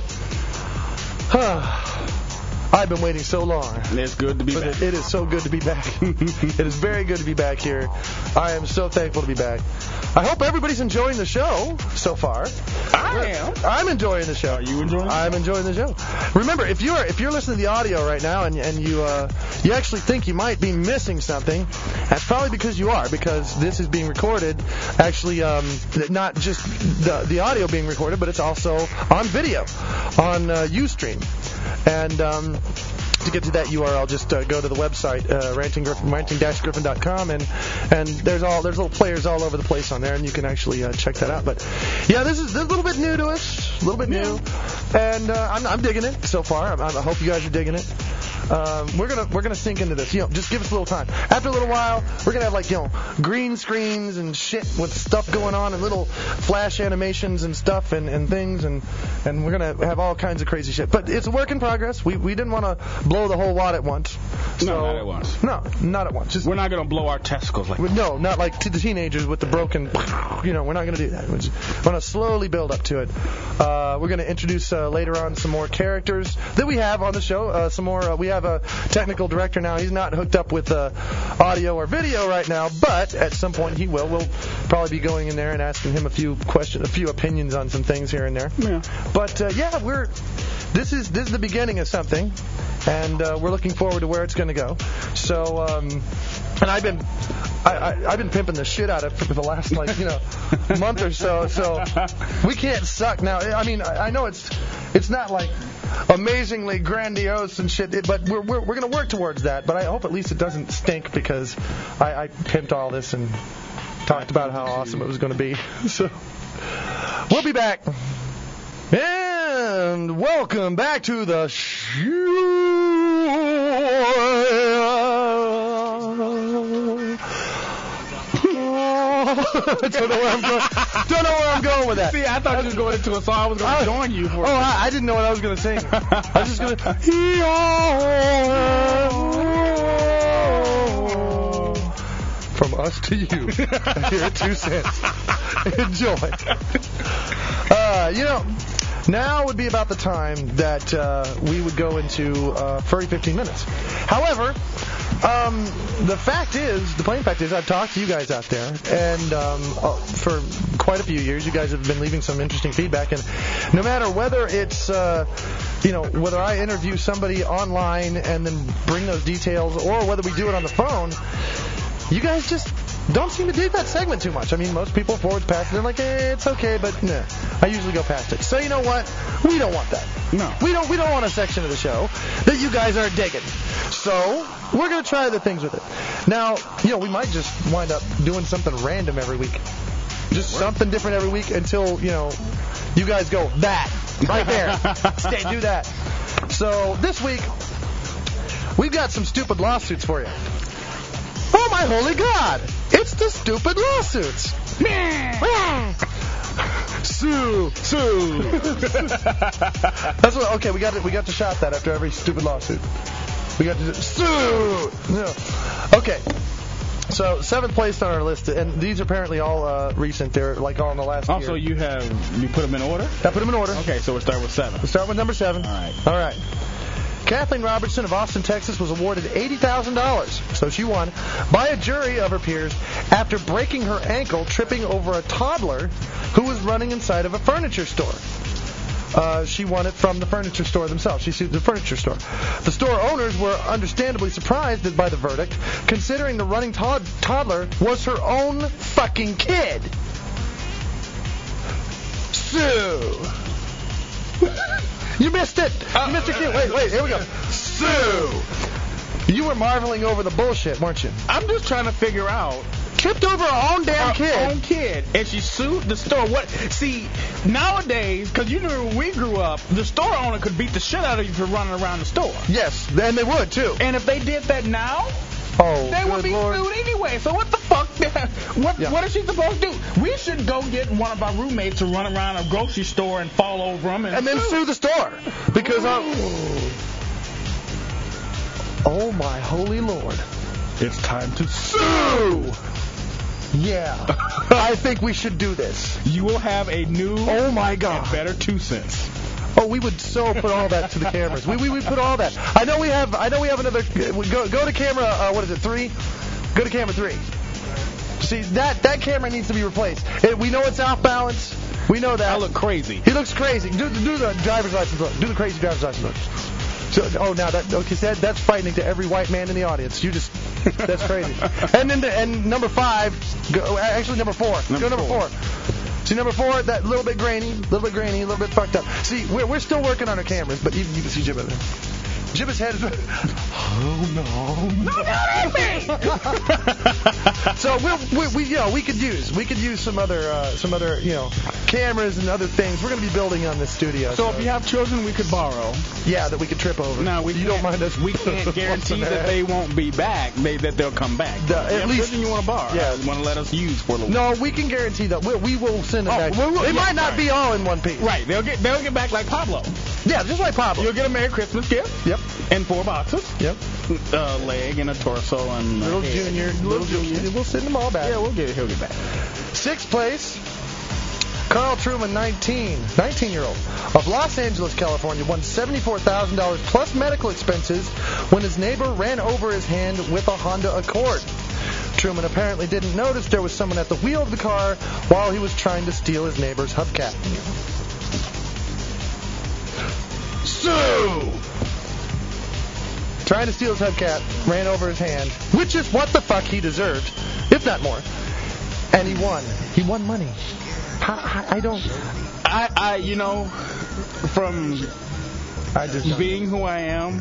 I've been waiting so long. It's good to be but back. It, it is so good to be back. It is very good to be back here. I am so thankful to be back. I hope everybody's enjoying the show so far. I am. I'm enjoying the show. Are you enjoying it? I'm enjoying the show. Remember, if you're if you're listening to the audio right now and and you uh, you actually think you might be missing something, that's probably because you are, because this is being recorded. Actually, um, not just the the audio being recorded, but it's also on video on uh, Ustream. And um, to get to that U R L, just uh, go to the website uh, ranting dash griffin dot com, and and there's all there's little players all over the place on there, and you can actually uh, check that out. But yeah, this is, this is a little bit new to us, a little bit new, and uh, I'm, I'm digging it so far. I, I hope you guys are digging it. Um, we're gonna we're gonna sink into this. You know, just give us a little time. After a little while, we're gonna have like you know green screens and shit with stuff going on and little flash animations and stuff and, and things and and we're gonna have all kinds of crazy shit. But it's a work in progress. We we didn't want to blow the whole wad at once. So, no, not at once. No, not at once. Just, we're not gonna blow our testicles like. No, not like to the teenagers with the broken. You know, we're not gonna do that. We're, just, we're gonna slowly build up to it. Uh, we're gonna introduce uh, later on some more characters that we have on the show. Uh, some more. Uh, we have a technical director now. He's not hooked up with uh, audio or video right now, but at some point he will. We'll probably be going in there and asking him a few questions, a few opinions on some things here and there. Yeah. But uh, yeah, we're. This is this is the beginning of something, and uh, we're looking forward to where it's going to go. So, um, and I've been. I, I, I've been pimping the shit out of it for the last, like, you know, month or so. So we can't suck now. I mean, I, I know it's it's not like amazingly grandiose and shit, but we're we're, we're going to work towards that. But I hope at least it doesn't stink because I, I pimped all this and talked about how awesome it was going to be. So we'll be back. And welcome back to the show. Don't know where I'm going. Don't know where I'm going with that. See, I thought you was going into a song. I was going to join you for. Oh, I, I didn't know what I was going to sing. I was just going to. From us to you, here at two cents. Enjoy. Uh, you know, now would be about the time that uh, we would go into uh, Furry fifteen minutes. However, um, the fact is, the plain fact is, I've talked to you guys out there, and um, uh, for quite a few years, you guys have been leaving some interesting feedback, and no matter whether it's, uh, you know, whether I interview somebody online and then bring those details, or whether we do it on the phone, you guys just don't seem to dig that segment too much. I mean, most people forward past it. They're like, eh, it's okay, but nah. I usually go past it. So you know what? We don't want that. No. We don't. We don't want a section of the show that you guys aren't digging. So we're gonna try other things with it. Now, you know, we might just wind up doing something random every week. Just something different every week until, you know, you guys go, that right there. Stay, do that. So this week we've got some stupid lawsuits for you. Oh my holy God! It's the stupid lawsuits. Sue, sue. That's what. Okay, we got it. We got to shout that after every stupid lawsuit. We got to sue. No. Okay. So seventh place on our list, and these are apparently all uh, recent. They're like all in the last also, year. you have you put them in order. I put them in order. Okay, so we'll start with seven. We'll start with number seven. All right. All right. Kathleen Robertson of Austin, Texas, was awarded eighty thousand dollars, so she won, by a jury of her peers after breaking her ankle tripping over a toddler who was running inside of a furniture store. Uh, she won it from the furniture store themselves. She sued the furniture store. The store owners were understandably surprised by the verdict, considering the running tod- toddler was her own fucking kid. Sue. You missed it. You missed your cue. Wait, wait, here we go. Sue. You were marveling over the bullshit, weren't you? I'm just trying to figure out. Tripped over her own damn her kid. own kid, and she sued the store. What? See, nowadays, because you know when we grew up, the store owner could beat the shit out of you for running around the store. Yes, and they would too. And if they did that now, oh, they would be Lord. sued anyway. So what the fuck? What yeah. What is she supposed to do? We should go get one of our roommates to run around a grocery store and fall over them and, and then sue the store because of. Oh my holy Lord! It's time to sue. Yeah, I think we should do this. You will have a new, oh my God, and better two cents. Oh, we would so put all that to the cameras. We we would put all that. I know we have. I know we have another. Go go to camera. Uh, what is it? Three. Go to camera three. See that that camera needs to be replaced. It, we know it's off balance. We know that. I look crazy. He looks crazy. Do, do the driver's license look. Do the crazy driver's license look. So, oh, now that okay, that, that's frightening to every white man in the audience. You just that's crazy. And then the, and number five, go, actually number four. Number go number four. four. See number four, that little bit grainy, little bit grainy, a little bit fucked up. See, we're we're still working on our cameras, but you, you can see Jibba there. Jibba's head is. Oh no! No, not me! So we'll, we we you know we could use we could use some other uh, some other you know cameras and other things. We're gonna be building on this studio. So, so if you have children, we could borrow. Yeah, that we could trip over. Now we you don't mind us. We can't guarantee that they won't be back. They that they'll come back. The, at if least you want to borrow. Yeah, you want to let us use for a little. No, we can guarantee that we we will send it oh, back. We'll, we'll, it yeah, might not right. be all in one piece. Right. They'll get they'll get back like Pablo. Yeah, just like Pablo. You'll get a Merry Christmas gift. Yep. And four boxes. Yep. A leg and a torso and little a junior, little, little junior. junior. We'll send them all back. Yeah, we'll get it. He'll get back. Sixth place, Carl Truman, nineteen, nineteen-year-old of Los Angeles, California, won seventy-four thousand dollars plus medical expenses when his neighbor ran over his hand with a Honda Accord. Truman apparently didn't notice there was someone at the wheel of the car while he was trying to steal his neighbor's hubcap. Sue! trying to steal his hubcap, ran over his hand, which is what the fuck he deserved, if not more. And he won. He won money. I, I, I don't... I, I, you know, from I just being who I am...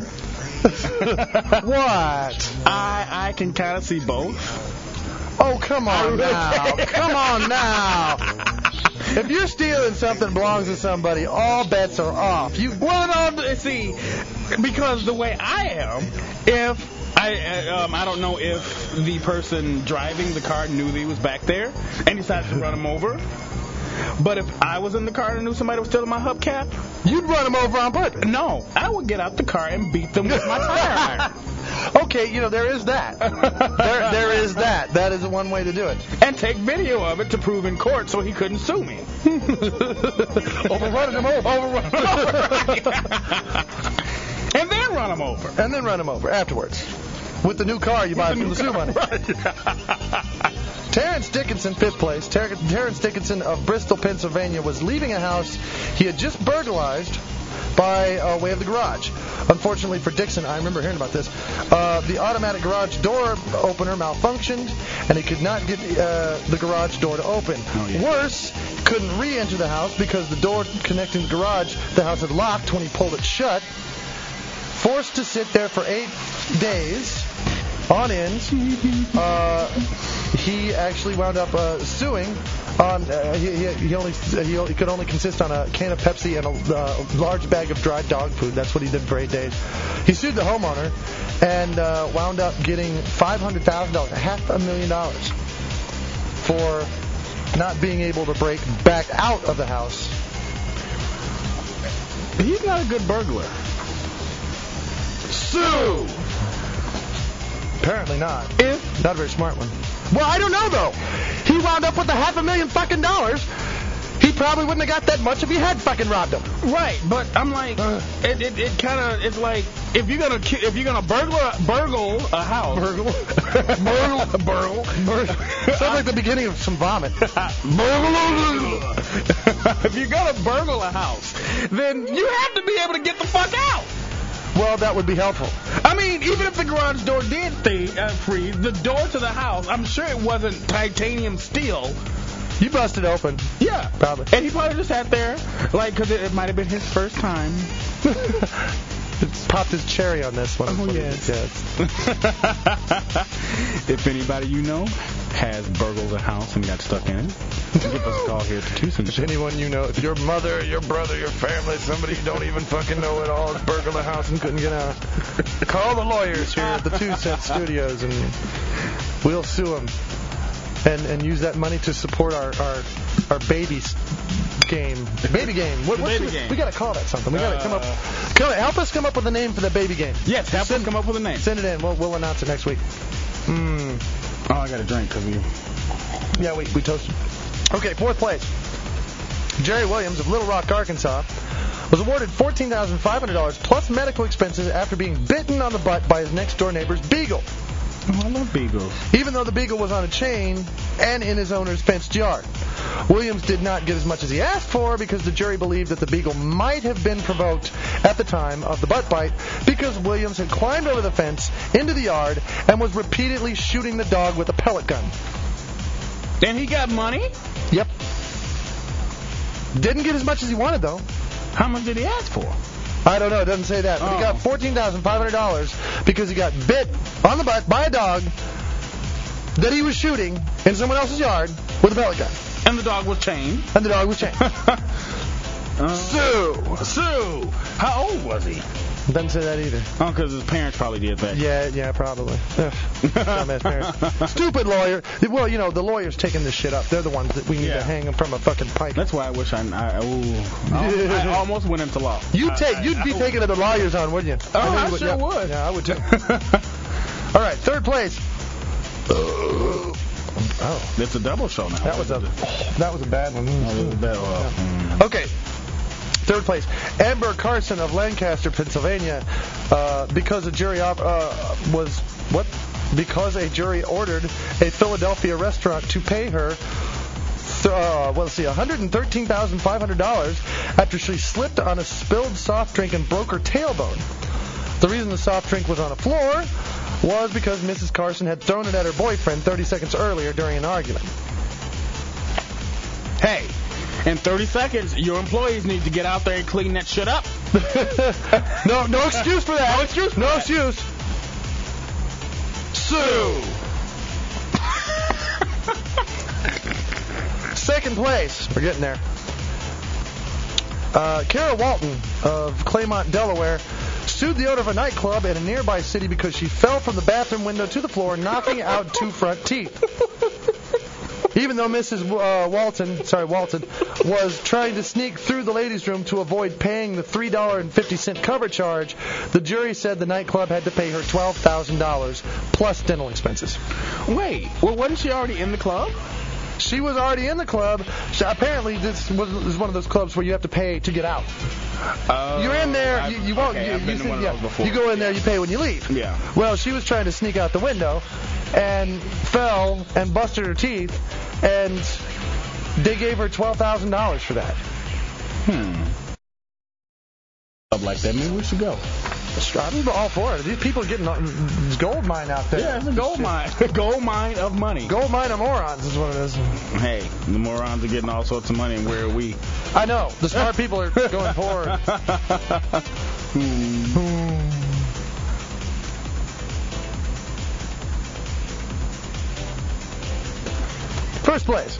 What? I, I can kind of see both. Oh, come on now. Come on now. If you're stealing something that belongs to somebody, all bets are off. You Well, no, see, because the way I am, if I um, I don't know if the person driving the car knew that he was back there and decided to run him over. But if I was in the car and knew somebody was stealing my hubcap, you'd run him over on purpose. No, I would get out the car and beat them with my tire iron. Okay, you know, there is that. There, there is that. That is one way to do it. And take video of it to prove in court so he couldn't sue me. Overrunning him over. Overrun him over. And then run him over. And then run him over afterwards. With the new car you buy from the sue money. Terrence Dickinson, fifth place. Ter- Terrence Dickinson of Bristol, Pennsylvania, was leaving a house he had just burglarized by uh, way of the garage. Unfortunately for Dixon, I remember hearing about this, uh, the automatic garage door opener malfunctioned, and he could not get uh, the garage door to open. Oh, yeah. Worse, couldn't re-enter the house because the door connecting the garage, the house had locked when he pulled it shut. Forced to sit there for eight days on end, uh, he actually wound up uh, suing. On uh, he, he, he only he, he could only consist on a can of Pepsi and a uh, large bag of dried dog food. That's what he did for eight days. He sued the homeowner and uh, wound up getting five hundred thousand dollars, half a million dollars, for not being able to break back out of the house. He's not a good burglar. Sue! Apparently not. If not a very smart one. Well, I don't know though. He wound up with a half a million fucking dollars. He probably wouldn't have got that much if he had fucking robbed him. Right, but I'm like, uh, it it, it kind of it's like if you're gonna if you're gonna burglar burgle a house, burgle, burgle, burgle, burgle. Sounds like the beginning of some vomit. If you're gonna burgle a house, then you have to be able to get the fuck out. Well, that would be helpful. I mean, even if the garage door did stay uh, free, the door to the house, I'm sure it wasn't titanium steel. You busted open. Yeah. Probably. And he probably just sat there, like, because it, it might have been his first time. It's popped his cherry on this one. Oh, yes. yes. If anybody you know has burgled a house and got stuck in it, give us a call here at the Two Cent If anyone you know, if your mother, your brother, your family, somebody you don't even fucking know at all has burgled a house and couldn't get out, call the lawyers here at the Two Cent Studios and we'll sue them and, and use that money to support our, our, our baby game. Baby game. What, what's baby the, game. We got to call that something. We got to uh, come up. Come, help us come up with a name for the baby game. Yes, help send, us come up with a name. Send it in. We'll, we'll announce it next week. Mm. Oh, I got a drink because you. Yeah, we, we toasted. Okay, fourth place. Jerry Williams of Little Rock, Arkansas, was awarded fourteen thousand five hundred dollars plus medical expenses after being bitten on the butt by his next-door neighbor's beagle. Oh, I love beagles. Even though the beagle was on a chain and in his owner's fenced yard. Williams did not get as much as he asked for because the jury believed that the beagle might have been provoked at the time of the butt bite because Williams had climbed over the fence into the yard and was repeatedly shooting the dog with a pellet gun. And he got money? Yep. Didn't get as much as he wanted, though. How much did he ask for? I don't know. It doesn't say that. But oh. he got fourteen thousand five hundred dollars because he got bit on the butt by a dog that he was shooting in someone else's yard with a pellet gun. And the dog was chained. And the dog was chained. uh, Sue! Sue! How old was he? Doesn't say that either. Oh, because his parents probably did that. Yeah, yeah, probably. Ugh. Dumbass parents. Stupid lawyer. Well, you know, the lawyer's taking this shit up. They're the ones that we need yeah. to hang them from a fucking pike. That's why I wish I... I, ooh, I, I almost went into law. You take, I, you'd I, be I, taking the lawyers on, wouldn't you? Oh, I, I you would, sure yeah. would. Yeah, I would too. All right, third place. Oh, it's a double show now. That was a that was a bad one. Oh, that was a bad one. Yeah. Okay. Third place, Amber Carson of Lancaster, Pennsylvania, uh, because a jury uh, was what? Because a jury ordered a Philadelphia restaurant to pay her, th- uh, well, let's see, one hundred thirteen thousand five hundred dollars after she slipped on a spilled soft drink and broke her tailbone. The reason the soft drink was on the floor was because Missus Carson had thrown it at her boyfriend thirty seconds earlier during an argument. Hey, in thirty seconds, your employees need to get out there and clean that shit up. no, no excuse for that. No excuse for no that. excuse. Sue. Second place. We're getting there. Uh, Kara Walton of Claymont, Delaware, sued the owner of a nightclub in a nearby city because she fell from the bathroom window to the floor, knocking out two front teeth. Even though Missus Uh, Walton, sorry, Walton, was trying to sneak through the ladies' room to avoid paying the three dollars and fifty cents cover charge, the jury said the nightclub had to pay her twelve thousand dollars plus dental expenses. Wait, well, wasn't she already in the club? She was already in the club. She, apparently, this was, is one of those clubs where you have to pay to get out. Uh, You're in there, you, you won't. Okay, you, I've been you, to one of yeah, those before. you go in there, you pay when you leave. Yeah. Well, she was trying to sneak out the window and fell and busted her teeth, and they gave her twelve thousand dollars for that. Hmm. Like that, maybe we should go. I'm all for it. These people are getting it's gold mine out there. Yeah, it's a gold mine. Gold mine of money. Gold mine of morons is what it is. Hey, the morons are getting all sorts of money, and where are we? I know. The smart people are going poor. hmm. First place.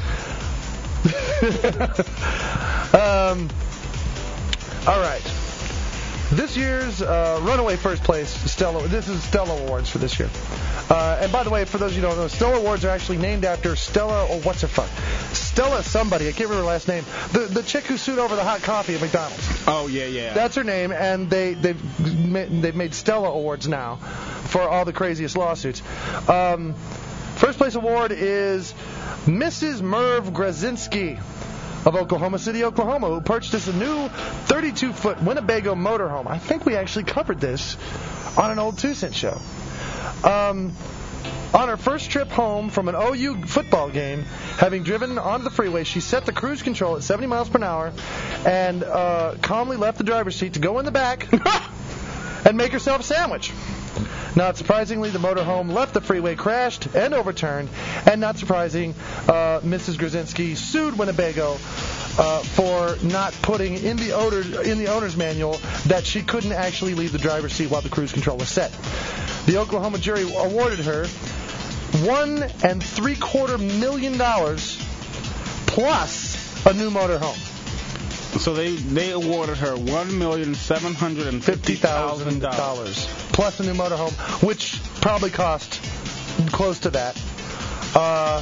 um, all right. This year's uh, runaway first place, Stella. This is Stella Awards for this year. Uh, and by the way, for those of you who don't know, Stella Awards are actually named after Stella, or what's her fuck? Stella somebody, I can't remember her last name. The the chick who sued over the hot coffee at McDonald's. Oh, yeah, yeah. That's her name, and they, they've, they've made Stella Awards now for all the craziest lawsuits. Um, first place award is Missus Merv Grazinski of Oklahoma City, Oklahoma, who purchased a new thirty-two foot Winnebago motorhome. I think we actually covered this on an old two cent show. Um, on her first trip home from an O U football game, having driven onto the freeway, she set the cruise control at seventy miles per hour and uh, calmly left the driver's seat to go in the back and make herself a sandwich. Not surprisingly, the motorhome left the freeway, crashed, and overturned. And not surprising, uh, Missus Grazinski sued Winnebago uh, for not putting in the, owner, in the owner's manual that she couldn't actually leave the driver's seat while the cruise control was set. The Oklahoma jury awarded her one and three quarter million dollars plus a new motorhome. So they, they awarded her one million seven hundred and fifty thousand dollars plus a new motorhome, which probably cost close to that. Uh,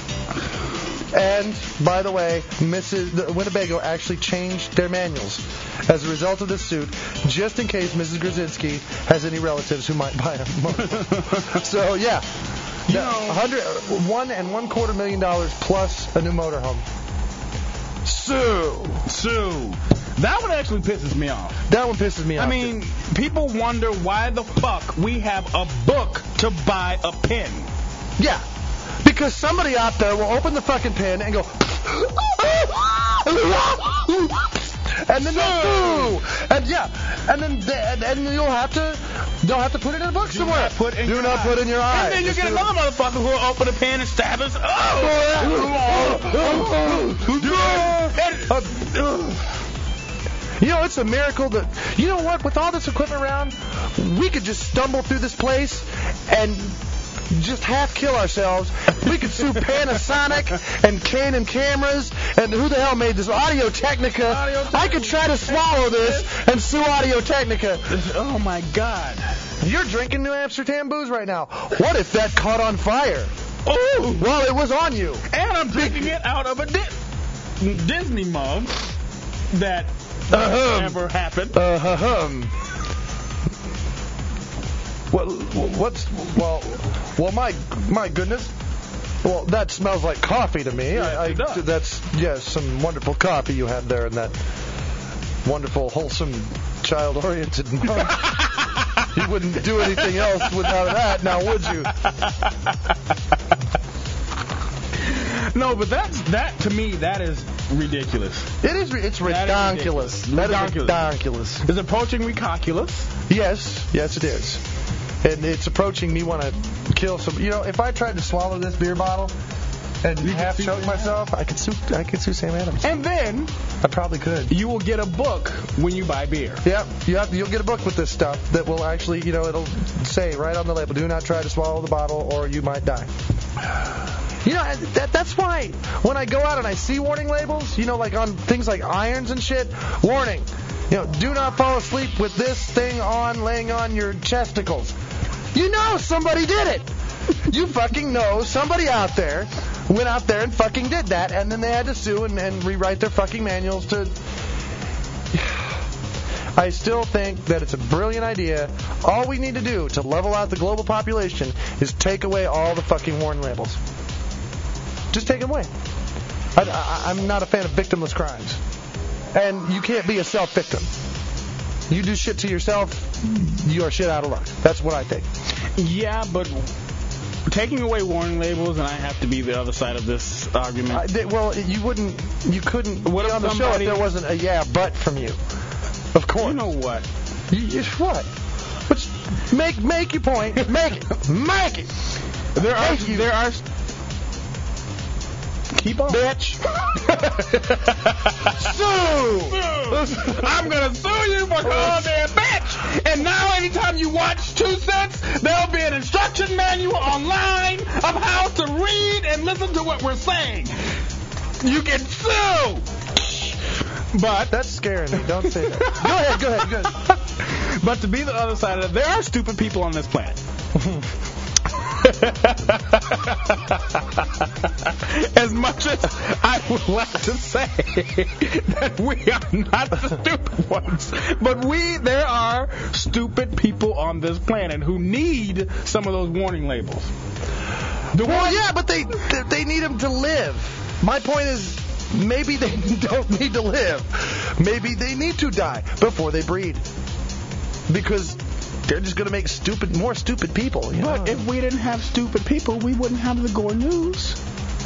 and by the way, Missus The Winnebago actually changed their manuals as a result of this suit, just in case Missus Grazinski has any relatives who might buy a motorhome. So yeah, you no, know, hundred one and one quarter million dollars plus a new motorhome. Sue. Sue. That one actually pisses me off. That one pisses me off. I mean, too. People wonder why the fuck we have a book to buy a pen. Yeah. Because somebody out there will open the fucking pen and go, and then they'll and yeah, and then they, and, and you'll have to they'll have to put it in a book Do somewhere. Not put in Do your not eye. put in your eye. And then you Just get do another it. motherfucker who will open a pen and stab us. Oh! You know, it's a miracle that, you know what, with all this equipment around, we could just stumble through this place and just half kill ourselves. We could sue Panasonic and Canon cameras, and who the hell made this? Audio Technica. Audio Technica. I could try to swallow this and sue Audio Technica. Oh, my God. You're drinking New Amsterdam booze right now. What if that caught on fire? Oh! Well, it was on you. And I'm drinking it out of a Di- Disney mug that Uh-hum. never happened. Uh-hum. What, what's, well, well, my, my goodness. Well, that smells like coffee to me. Yes, I, I, it does. That's, yes, some wonderful coffee you had there in that wonderful, wholesome, child-oriented mug. You wouldn't do anything else without that, now would you? No, but that's, that, to me, that is ridiculous. It is. It's ridiculous. That That is is ridiculous. It's approaching ridiculous. Yes, yes, it is. And it's approaching me want to kill some. You know, if I tried to swallow this beer bottle and half choke myself, I could sue. I could sue Sam Adams. And then I probably could. you will get a book when you buy beer. Yep, you have, you'll get a book with this stuff that will actually, you know, it'll say right on the label, do not try to swallow the bottle or you might die. You know, that, that's why when I go out and I see warning labels, you know, like on things like irons and shit, warning, you know, do not fall asleep with this thing on, laying on your chesticles. You know somebody did it. You fucking know somebody out there went out there and fucking did that, and then they had to sue and, and rewrite their fucking manuals to... I still think that it's a brilliant idea. All we need to do to level out the global population is take away all the fucking warning labels. Just take them away. I, I, I'm not a fan of victimless crimes. And you can't be a self-victim. You do shit to yourself, you are shit out of luck. That's what I think. Yeah, but taking away warning labels, and I have to be the other side of this argument. I, they, well, you wouldn't, you couldn't What be if on the show somebody- if there wasn't a yeah, but from you. Of course. You know what? You, you, what? Which, make make your point. Make it. Make it. There are Thank you. there are. Keep on, Bitch. Sue! I'm gonna sue you for calling me a bitch. And now, anytime you watch Two Cents, there'll be an instruction manual online of how to read and listen to what we're saying. You can sue. But That's scaring me. Don't say that. Go ahead. Go ahead. Go ahead. but to be the other side of it, there are stupid people on this planet. As much as I would like to say that we are not the stupid ones, but we, there are stupid people on this planet who need some of those warning labels. The Well, one- yeah, but they they- they need them to live. My point is, maybe they don't need to live. Maybe they need to die before they breed. Because they're just going to make stupid, more stupid people. You But know? if we didn't have stupid people, we wouldn't have the Gore News.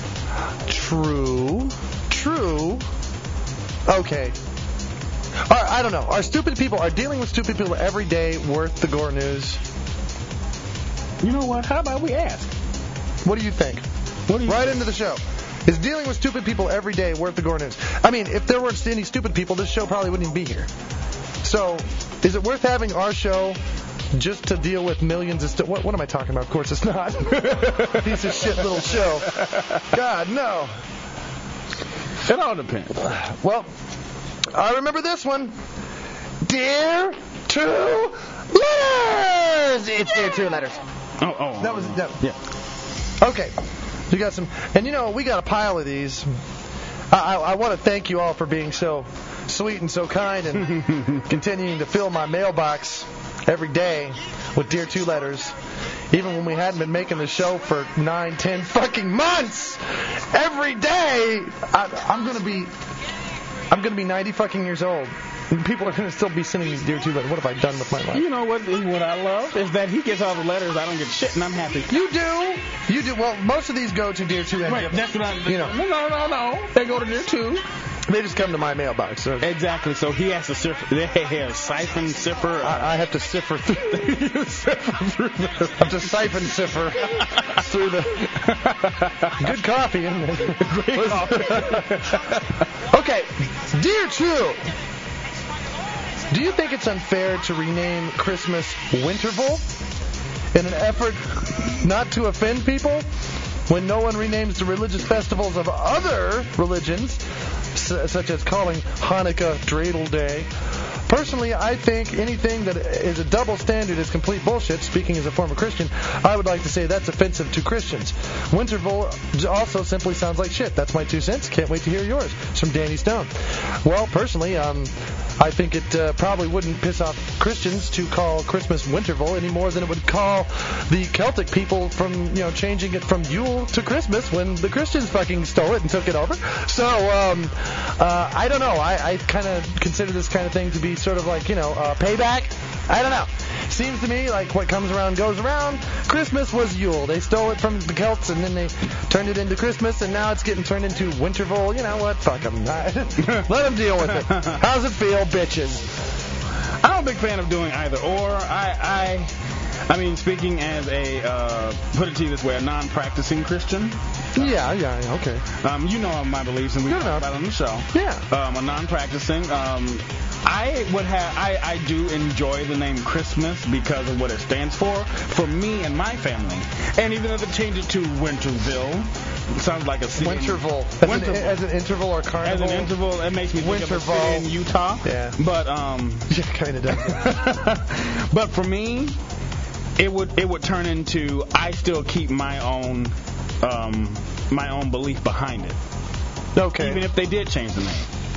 True. True. Okay. All right, I don't know. Are stupid people, are dealing with stupid people every day worth the Gore News? You know what? How about we ask? What do you think? What do you Right into the show. Is dealing with stupid people every day worth the Gore News? I mean, if there weren't any stupid people, this show probably wouldn't even be here. So, is it worth having our show just to deal with millions of... Stu- what, what am I talking about? Of course it's not. Piece of shit little show. God, no. It all depends. Well, I remember this one. Dear Two Letters! It's Dear Two Letters. Oh, oh. That was... That, Yeah. Okay. You got some... And, you know, we got a pile of these. I, I, I want to thank you all for being so sweet and so kind and continuing to fill my mailbox every day with Dear Two Letters. Even when we hadn't been making the show for nine, ten fucking months. Every day, I, I'm going to be... I'm going to be ninety fucking years old. And people are going to still be sending these Dear Two Letters. What have I done with my life? You know what? What I love is that he gets all the letters. I don't get shit, and I'm happy. You do. You do. Well, most of these go to Dear Two. Right, that's what I. You know. No, no, no, no. They go to there too. They just come to my mailbox. So Exactly. So he has to sift. They have siphon, sipper. I, I have to cipher through. Siphon through the. I have to siphon cipher through the. Good coffee, isn't it? Great coffee. Okay, Dear Two. Do you think it's unfair to rename Christmas Winterval in an effort not to offend people when no one renames the religious festivals of other religions, s- such as calling Hanukkah Dreidel Day? Personally, I think anything that is a double standard is complete bullshit. Speaking as a former Christian, I would like to say that's offensive to Christians. Winterval also simply sounds like shit. That's my two cents. Can't wait to hear yours. It's from Danny Stone. Well, personally, um, I think it uh, probably wouldn't piss off Christians to call Christmas Winterval any more than it would call the Celtic people from, you know, changing it from Yule to Christmas when the Christians fucking stole it and took it over. So, um, uh, I don't know. I, I kind of consider this kind of thing to be sort of like, you know, uh, payback. I don't know. seems to me like what comes around goes around. Christmas was Yule. They stole it from the Celts, and then they turned it into Christmas, and now it's getting turned into Winterval. You know what? Fuck them. Let them deal with it. How's it feel, bitches? I'm a big fan of doing either or. I, I, I mean, speaking as a, uh, put it to you this way, a non-practicing Christian. Yeah, yeah, okay. Um, you know my beliefs, and we talked about it on the show. Yeah. Um, a non-practicing. Um, I would have. I, I do enjoy the name Christmas because of what it stands for for me and my family. And even if it changed it to Winterville, it sounds like a city. Winterval. As, Winterval. An, as an interval or carnival. As an interval, it makes me think Winterval. of a city in Utah. Yeah. But um. Yeah, kind of does. But for me, it would it would turn into I still keep my own um my own belief behind it. Okay. Even if they did change the name.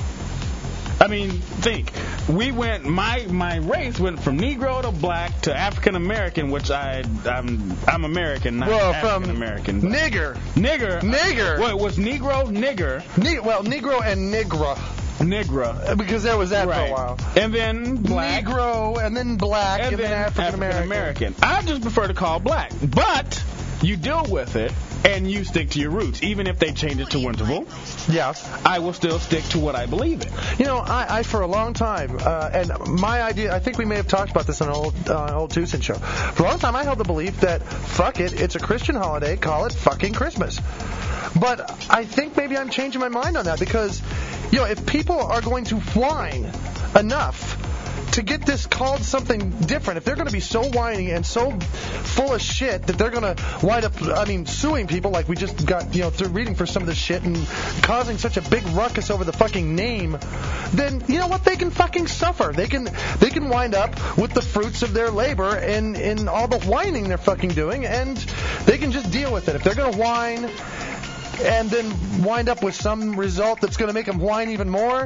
I mean, think. We went, my my race went from Negro to black to African American, which I, I'm I'm American, not well, African American. From nigger. Nigger. Nigger. Well, it was Negro, nigger. Ne- well, Negro and Nigra. Nigra. Because there was that right. for a while. And then black. Negro, and then black, and, and then, then African American. American. I just prefer to call black. But you deal with it, and you stick to your roots. Even if they change it to Winterval, yeah, I will still stick to what I believe in. You know, I, I for a long time, uh, and my idea, I think we may have talked about this on an old, uh, old Tucson show. For a long time, I held the belief that, fuck it, it's a Christian holiday, call it fucking Christmas. But I think maybe I'm changing my mind on that because, you know, if people are going to whine enough to get this called something different, if they're going to be so whiny and so full of shit that they're going to wind up, I mean, suing people like we just got, you know, through reading for some of this shit and causing such a big ruckus over the fucking name, then, you know what, they can fucking suffer. They can they can wind up with the fruits of their labor and in all the whining they're fucking doing, and they can just deal with it. If they're going to whine and then wind up with some result that's going to make them whine even more,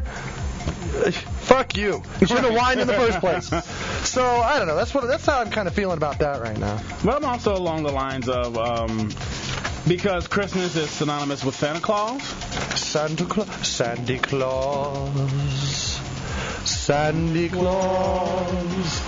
fuck you. You should have whined in the first place. So, I don't know. That's what. That's how I'm kind of feeling about that right now. Well, I'm also along the lines of, um, because Christmas is synonymous with Santa Claus. Santa Claus. Sandy Claus. Sandy Claus.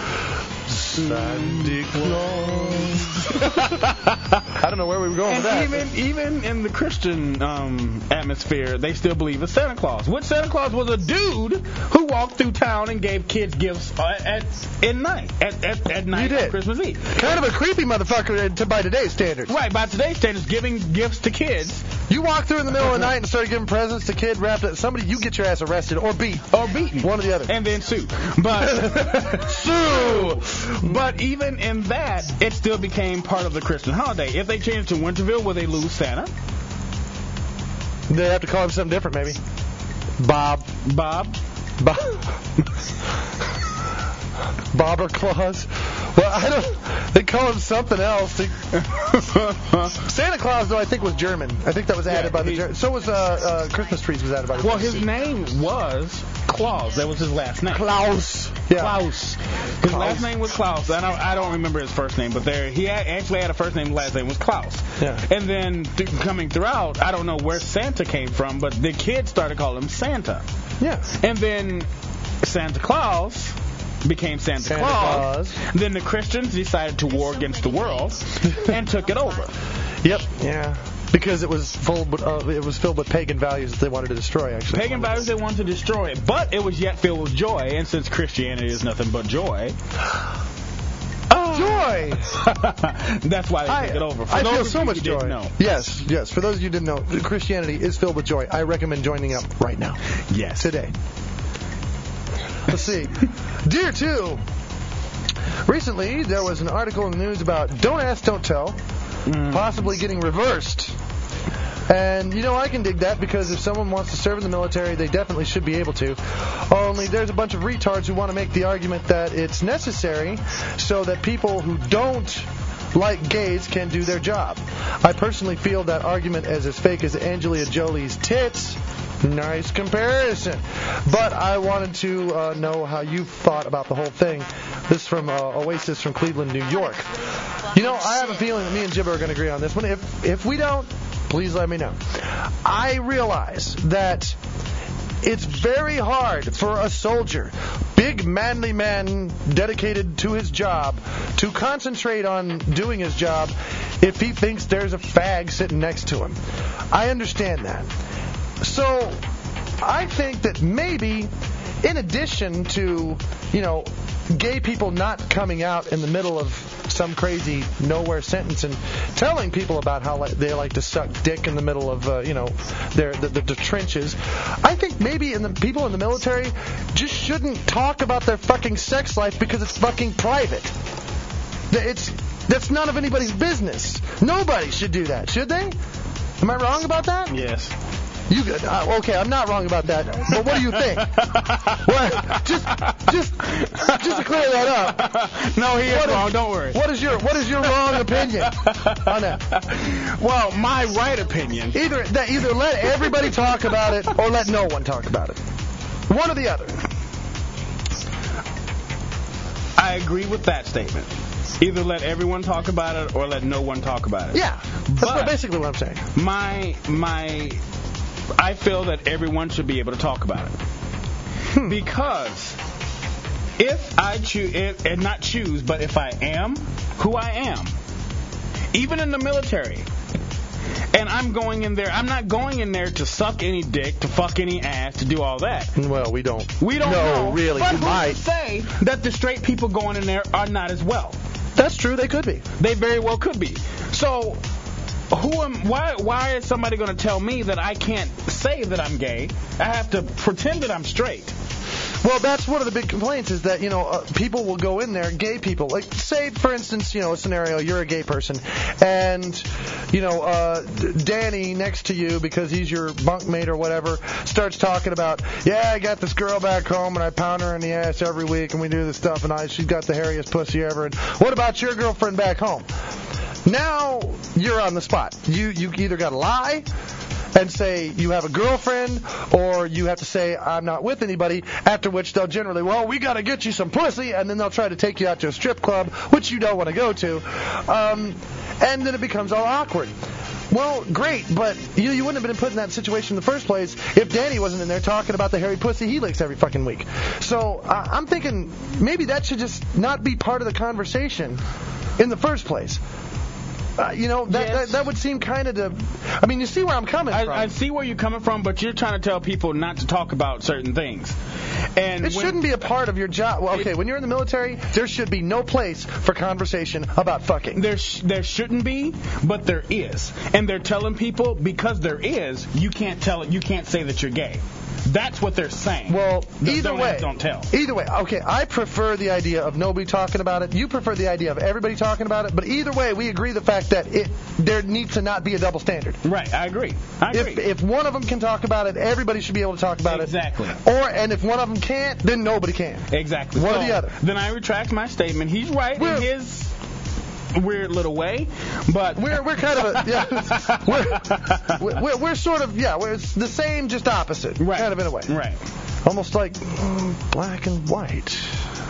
Sandy Claus. I don't know where we were going and with that. Even, even in the Christian um, atmosphere, they still believe in Santa Claus. Which Santa Claus was a dude who walked through town and gave kids gifts at, at, at night. At, at, at night You did. on Christmas Eve. Kind of a creepy motherfucker to, by today's standards. Right, by today's standards, giving gifts to kids. You walk through in the middle of the night and start giving presents to kid wrapped up. Somebody, you get your ass arrested or beat. Or beaten. One or the other. And then sue. But sue. But even in that, it still became part of the Christian holiday. If they change to Winterville, will they lose Santa? They have to call him something different, maybe. Bob. Bob? Bob. Bobber Claus. Well, I don't. They call him something else. They, Santa Claus, though, I think was German. I think that was added Yeah, by the he- Germans. So was uh, uh, Christmas trees was added by the Well, Germans. his name was Claus. That was his last name. Klaus. Yeah. Klaus. His last name was Klaus. I don't, I don't remember his first name, but there he had, actually had a first name. His last name was Klaus. Yeah. And then th- coming throughout, I don't know where Santa came from, but the kids started calling him Santa. Yeah. And then Santa Claus became Santa, Santa Claus. Claus. Then the Christians decided to war against the world and took it over. Yep. Yeah. Because it was full, uh, it was filled with pagan values that they wanted to destroy. Actually, Pagan values they wanted to destroy it, but it was yet filled with joy. And since Christianity is nothing but joy, joy. that's why they I, took it over. For I those feel of so you much who joy. didn't know. Yes, yes. For those of you who didn't know, Christianity is filled with joy. I recommend joining up right now. Yes. Today. Let's see. Dear two. Recently, there was an article in the news about Don't Ask, Don't Tell, Mm. possibly getting reversed. And, you know, I can dig that because if someone wants to serve in the military, they definitely should be able to. Only there's a bunch of retards who want to make the argument that it's necessary so that people who don't like gays can do their job. I personally feel that argument as as fake as Angelina Jolie's tits. Nice comparison. But I wanted to uh, know how you thought about the whole thing. This is from uh, Oasis from Cleveland, New York. You know, I have a feeling that me and Jibba are going to agree on this one. If if we don't, please let me know. I realize that it's very hard for a soldier big manly man dedicated to his job to concentrate on doing his job if he thinks there's a fag sitting next to him. I understand that. So I think that maybe in addition to, you know, gay people not coming out in the middle of some crazy nowhere sentence and telling people about how they like to suck dick in the middle of, uh, you know, their the, the, the trenches, I think maybe in the people in the military just shouldn't talk about their fucking sex life because it's fucking private. It's that's none of anybody's business. Nobody should do that, should they? Am I wrong about that? Yes. You uh, okay? I'm not wrong about that. But what do you think? What? Just, just, just to clear that up. No, he is what wrong. Is, don't worry. What is your What is your wrong opinion on that? Well, my right opinion. Either that, either let everybody talk about it or let no one talk about it. One or the other. I agree with that statement. Either let everyone talk about it or let no one talk about it. Yeah, that's but what, basically what I'm saying. My my. I feel that everyone should be able to talk about it. Hmm. Because if I choose, and not choose, but if I am who I am, even in the military, and I'm going in there, I'm not going in there to suck any dick, to fuck any ass, to do all that. Well, we don't. We don't no, know. really. But you who's might. to say that the straight people going in there are not as well? That's true. They could be. They very well could be. So who am? Why? Why is somebody going to tell me that I can't say that I'm gay? I have to pretend that I'm straight. Well, that's one of the big complaints is that, you know, uh, people will go in there, gay people, like, say, for instance, you know, a scenario, you're a gay person, and, you know, uh, Danny next to you, because he's your bunkmate or whatever, starts talking about, yeah, I got this girl back home, and I pound her in the ass every week, and we do this stuff, and I, she's got the hairiest pussy ever, and what about your girlfriend back home? Now you're on the spot. You, you either got to lie and say you have a girlfriend, or you have to say I'm not with anybody, after which they'll generally, well, we got to get you some pussy, and then they'll try to take you out to a strip club, which you don't want to go to, um, and then it becomes all awkward. Well, great, but you, you wouldn't have been put in that situation in the first place if Danny wasn't in there talking about the hairy pussy he licks every fucking week. So uh, I'm thinking maybe that should just not be part of the conversation in the first place. Uh, you know, that, yes. that that would seem kind of to... I mean, you see where I'm coming I, from. I see where you're coming from, but you're trying to tell people not to talk about certain things. And it when, shouldn't be a part of your job. Well, okay, when you're in the military, there should be no place for conversation about fucking. There, sh- there shouldn't be, but there is. And they're telling people because there is, you can't tell it. You can't say that you're gay. That's what they're saying. Well, the, either don't way, ask, don't tell. Either way, okay, I prefer the idea of nobody talking about it. You prefer the idea of everybody talking about it. But either way, we agree the fact that it there needs to not be a double standard. Right, I agree. I agree. If, if one of them can talk about it, everybody should be able to talk about exactly. it. Exactly. Or and if one of them can't, then nobody can. Exactly. One so, or the other. Then I retract my statement. He's right We're, in his weird little way, but we're we're kind of a, yeah we're, we're we're sort of yeah we're it's the same, just opposite, right. kind of in a way, right, almost like mm, black and white.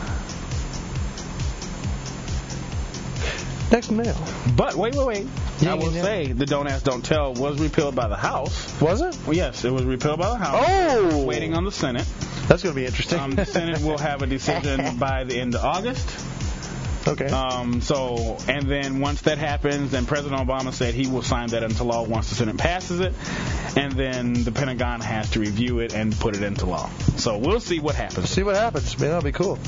Next mail. But wait, wait, wait. Yeah, I will yeah. say the Don't Ask, Don't Tell was repealed by the House. Was it? Well, yes, it was repealed by the House. Oh, waiting on the Senate. That's going to be interesting. Um, the Senate will have a decision by the end of August. Okay. Um, so, and then once that happens, then President Obama said he will sign that into law once the Senate passes it, and then the Pentagon has to review it and put it into law. So we'll see what happens. See what happens. Man, that'll be cool.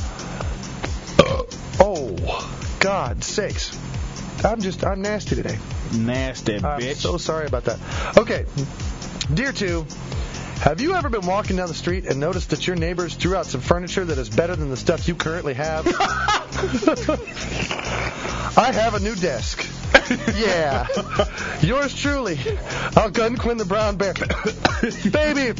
Oh, God sakes. I'm just, I'm nasty today. Nasty, bitch. I'm so sorry about that. Okay. Dear two, have you ever been walking down the street and noticed that your neighbors threw out some furniture that is better than the stuff you currently have? I have a new desk. Yeah. Yours truly, Algonquin the Brown Bear. Baby,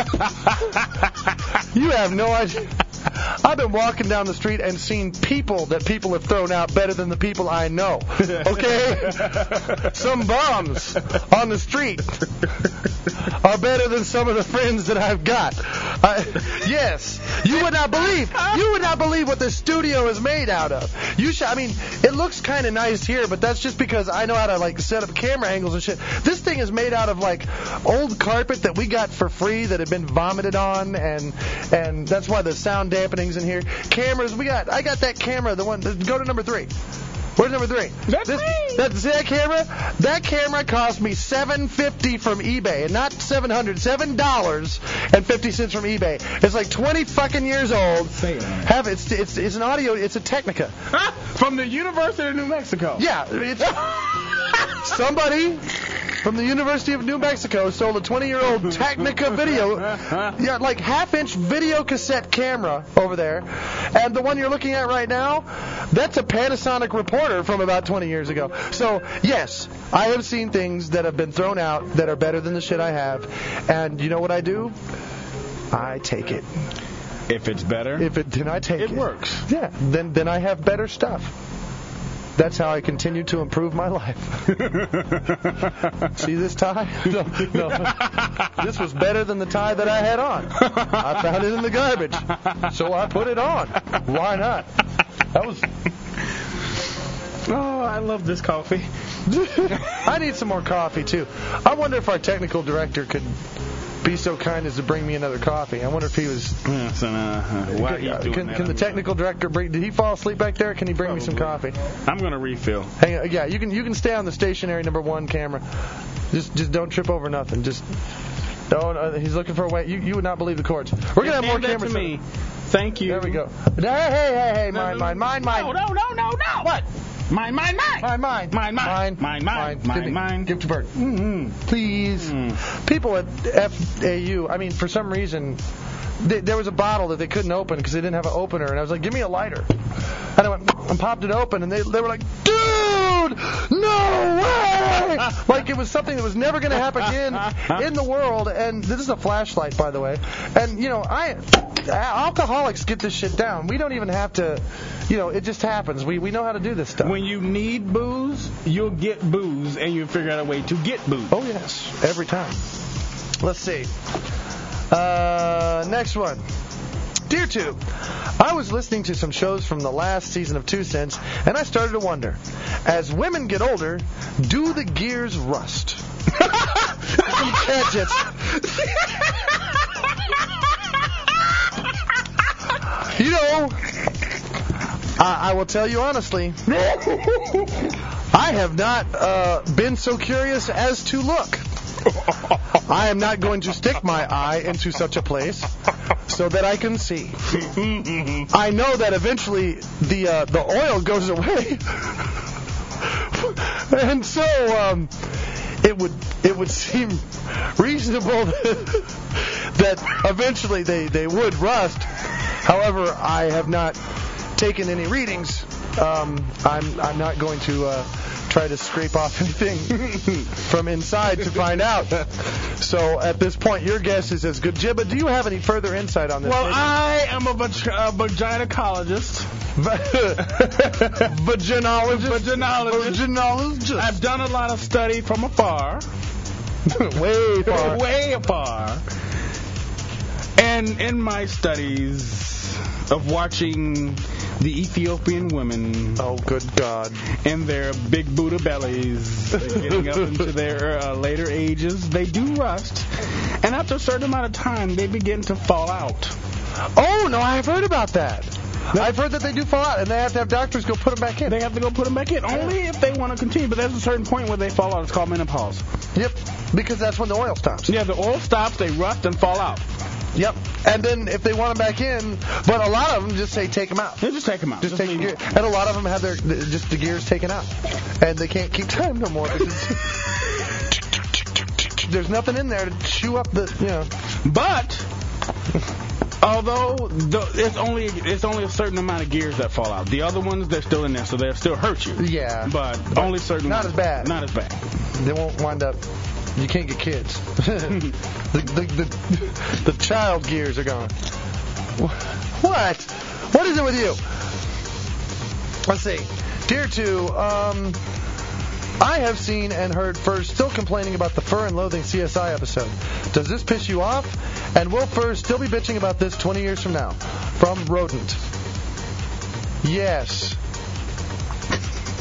you have no idea. I've been walking down the street and seen people that people have thrown out better than the people I know. Okay? Some bums on the street are better than some of the friends that I've got. I, yes, you would not believe. You would not believe what this studio is made out of. You should. I mean, it it looks kind of nice here, but that's just because I know how to like set up camera angles and shit. This thing is made out of like old carpet that we got for free that had been vomited on, and and that's why the sound dampening's in here. Cameras, we got. I got that camera. The one. Go to number three. Where's number three? That's this, me. That, see that camera? That camera cost me seven fifty from eBay, and not seven hundred. Seven dollars and fifty cents from eBay. It's like twenty fucking years old. Say it. Have it's it's it's an audio. It's a Technica. From the University of New Mexico. Yeah, it's somebody from the University of New Mexico sold a twenty-year-old Technica video, yeah, like half-inch video cassette camera over there, and the one you're looking at right now, that's a Panasonic Reporter from about twenty years ago. So yes, I have seen things that have been thrown out that are better than the shit I have, and you know what I do? I take it. If it's better, if it then I take it. It works. Yeah, then then I have better stuff. That's how I continue to improve my life. See this tie? No, no. This was better than the tie that I had on. I found it in the garbage, so I put it on. Why not? That was. Oh, I love this coffee. I need some more coffee too. I wonder if our technical director could be so kind as to bring me another coffee. I wonder if he was. Yeah, so, uh, why can, are you doing can, that? can the technical director bring? Did he fall asleep back there? Can he bring Probably. me some coffee? I'm gonna refill. Hang on, yeah, you can you can stay on the stationary number one camera. Just just don't trip over nothing. Just don't. Uh, he's looking for a way. You you would not believe the cords. We're gonna have more Hand that cameras. to me. Thank you. There we go. Hey hey hey hey, mine mine mine mine. No no no no no. What? Mine, mine, mine. Mine, mine. Mine, mine. Mine, mine, mine, Give, mine. give to Bert. Mm-hmm. Please. Mm. People at F A U, I mean, for some reason, they, there was a bottle that they couldn't open because they didn't have an opener. And I was like, give me a lighter. And I went and popped it open, and they, they were like, dude, no way! Like it was something that was never going to happen again in the world. And this is a flashlight, by the way. And, you know, I alcoholics get this shit down. We don't even have to, you know, it just happens. We we know how to do this stuff. When you need booze, you'll get booze, and you'll figure out a way to get booze. Oh, yes. Every time. Let's see. Uh, next one. Dear Two, I was listening to some shows from the last season of Two Cents, and I started to wonder, as women get older, do the gears rust? Some gadgets. You know, I, I will tell you honestly, I have not uh, been so curious as to look. I am not going to stick my eye into such a place so that I can see. I know that eventually the uh, the oil goes away, and so um, it would it would seem reasonable that eventually they, they would rust. However, I have not taken any readings. Um, I'm I'm not going to uh, try to scrape off anything from inside to find out. So at this point, your guess is as good. Jibba, do you have any further insight on this? Well, maybe? I am a, vag- a vaginacologist. Vaginologist. Vaginologist. Vaginologist. I've done a lot of study from afar. Way far. Way afar. And in my studies of watching the Ethiopian women, oh good God, and their big Buddha bellies getting up into their uh, later ages, they do rust, and after a certain amount of time, they begin to fall out. Oh no, I've heard about that. I've heard that they do fall out, and they have to have doctors go put them back in. They have to go put them back in, only if they want to continue. But there's a certain point where they fall out. It's called menopause. Yep, because that's when the oil stops. Yeah, the oil stops, they rust and fall out. Yep. And then if they want them back in, but a lot of them just say take them out. They just take them out. Just, Just take leave the gear. them. And a lot of them have their just the gears taken out, and they can't keep time no more because there's nothing in there to chew up the you know. But although the, it's only it's only a certain amount of gears that fall out. The other ones, they're still in there, so they'll still hurt you. Yeah. But, but only certain. Not ones. as bad. Not as bad. They won't wind up. You can't get kids. the, the, the, the child gears are gone. What? What is it with you? Let's see. Dear Two, um, I have seen and heard Furs still complaining about the Fur and Loathing C S I episode. Does this piss you off? And will Furs still be bitching about this twenty years from now? From Rodent. Yes.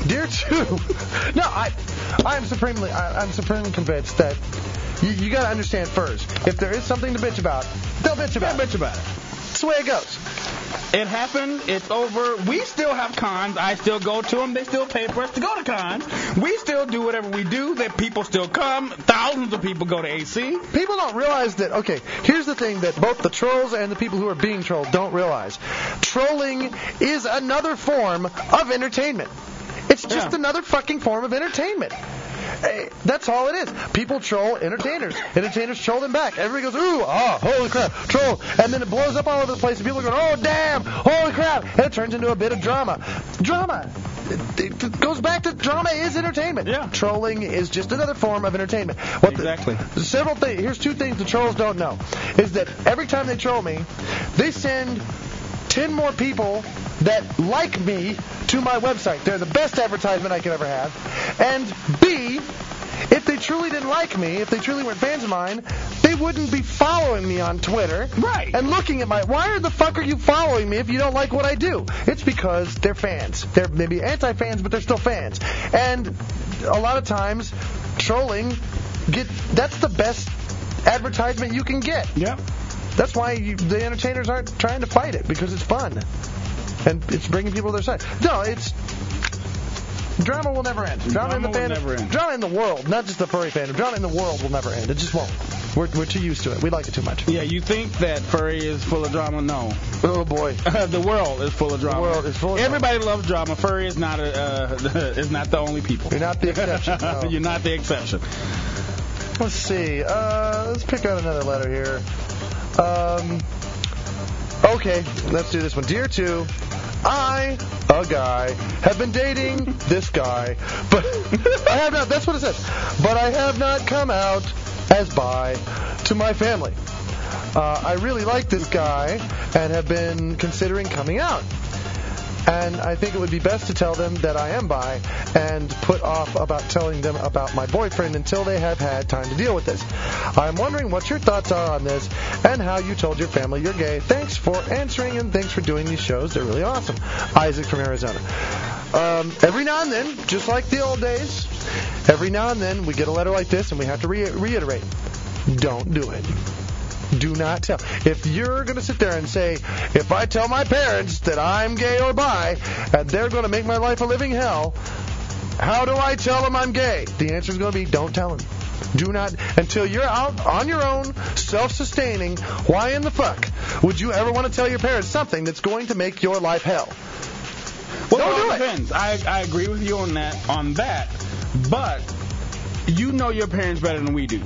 Dear two, no, I, I'm supremely, I, I'm supremely convinced that you, you got to understand first. If there is something to bitch about, they'll bitch about They'll it. bitch about it. That's the way it goes. It happened. It's over. We still have cons. I still go to them. They still pay for us to go to cons. We still do whatever we do. That people still come. Thousands of people go to A C. People don't realize that, okay, here's the thing that both the trolls and the people who are being trolled don't realize. Trolling is another form of entertainment. It's just Yeah. another fucking form of entertainment. Eh, That's all it is. People troll entertainers. Entertainers troll them back. Everybody goes, ooh, ah, holy crap, troll. And then it blows up all over the place, and people are going, oh, damn, holy crap. And it turns into a bit of drama. Drama. It, it goes back to drama is entertainment. Yeah. Trolling is just another form of entertainment. What the- Exactly. several things. Here's two things the trolls don't know. Is that every time they troll me, they send ten more people that like me to my website. They're the best advertisement I could ever have. And B, if they truly didn't like me, if they truly weren't fans of mine, they wouldn't be following me on Twitter. Right. And looking at my, why the fuck are you following me if you don't like what I do? It's because they're fans. They're maybe anti-fans, but they're still fans. And a lot of times, trolling, get that's the best advertisement you can get. Yep. That's why you, the entertainers aren't trying to fight it, because it's fun. And it's bringing people to their side. No, it's... Drama will never end. Drama, in the Drama will fan, never end. Drama in the world, not just the furry fandom. Drama in the world will never end. It just won't. We're, we're too used to it. We like it too much. Yeah, you think that furry is full of drama? No. Oh, boy. The world is full of drama. The world is full of drama. Everybody loves drama. Furry is not a, uh, is not the only people. You're not the exception. No. You're not the exception. Let's see. Uh, let's pick out another letter here. Um, okay, let's do this one. Dear two, I, a guy, have been dating this guy, but I have not, that's what it says, but I have not come out as bi to my family. Uh, I really like this guy and have been considering coming out. And I think it would be best to tell them that I am bi and put off about telling them about my boyfriend until they have had time to deal with this. I'm wondering what your thoughts are on this and how you told your family you're gay. Thanks for answering and thanks for doing these shows. They're really awesome. Isaac from Arizona. Um, every now and then, just like the old days, every now and then we get a letter like this and we have to re- reiterate. Don't do it. Do not tell. If you're going to sit there and say, if I tell my parents that I'm gay or bi, and they're going to make my life a living hell, how do I tell them I'm gay? The answer is going to be, don't tell them. Do not, until you're out on your own, self-sustaining, why in the fuck would you ever want to tell your parents something that's going to make your life hell? Well, Don't it do it. depends. I, I agree with you on that, on that, but you know your parents better than we do.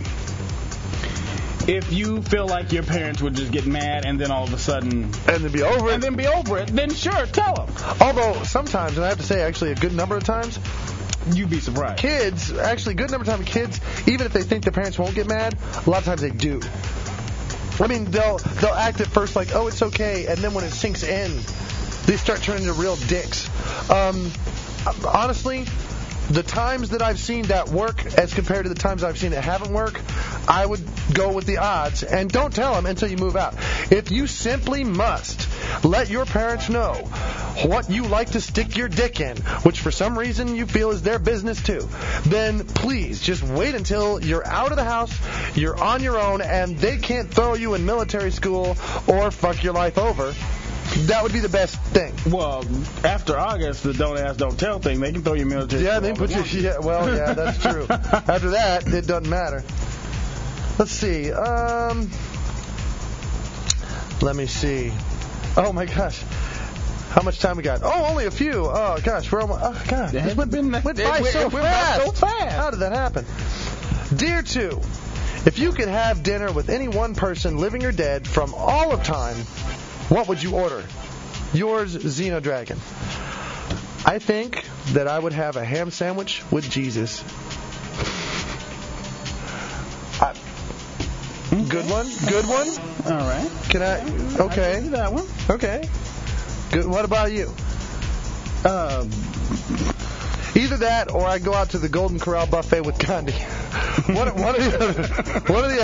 If you feel like your parents would just get mad and then all of a sudden And then be over it. and then be over it, then sure, tell them. Although, sometimes, and I have to say, actually, a good number of times, You'd be surprised. kids, actually, a good number of times, kids, even if they think their parents won't get mad, a lot of times they do. I mean, they'll they'll act at first like, oh, it's okay, and then when it sinks in, they start turning into real dicks. Um, honestly, the times that I've seen that work as compared to the times I've seen it haven't work, I would go with the odds. And don't tell them until you move out. If you simply must let your parents know what you like to stick your dick in, which for some reason you feel is their business too, then please just wait until you're out of the house, you're on your own, and they can't throw you in military school or fuck your life over. That would be the best thing. Well, after August, the don't ask, don't tell thing, they can throw you in military. Yeah, school they all put you. want. Yeah, well, yeah, that's true. After that, it doesn't matter. Let's see. Um, let me see. Oh my gosh, how much time we got? Oh, only a few. Oh gosh, we're almost. Oh god, It this hasn't went, been- went it by went- so it went by fast. so fast. How did that happen? Dear two, if you could have dinner with any one person, living or dead, from all of time, what would you order? Yours, Xenodragon. I think that I would have a ham sandwich with Jesus. I, good one? Good one? All right. Can I? Okay. I do that one. Okay. Good. What about you? Uh, Either that, or I go out to the Golden Corral buffet with Gandhi. What? What are the other? What are the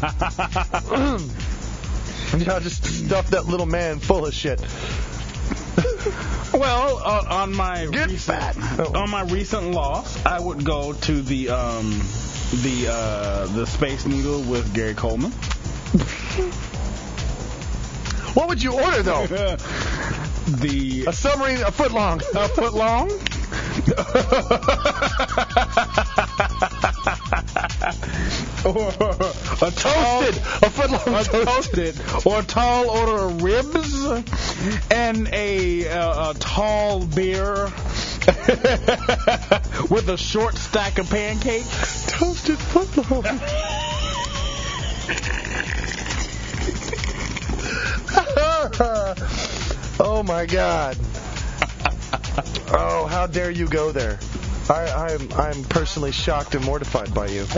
other? You know, just stuff that little man full of shit. Well, uh, on my Get recent, fat. Oh. on my recent loss, I would go to the um, the uh, the Space Needle with Gary Coleman. What would you order, though? the A submarine, a foot long. a foot long. Or a Toasted, a foot long a toasted. toasted, or a tall order of ribs, and a uh, a tall beer with a short stack of pancakes. Toasted foot long. Oh my God. Oh, how dare you go there? I, I'm I'm personally shocked and mortified by you.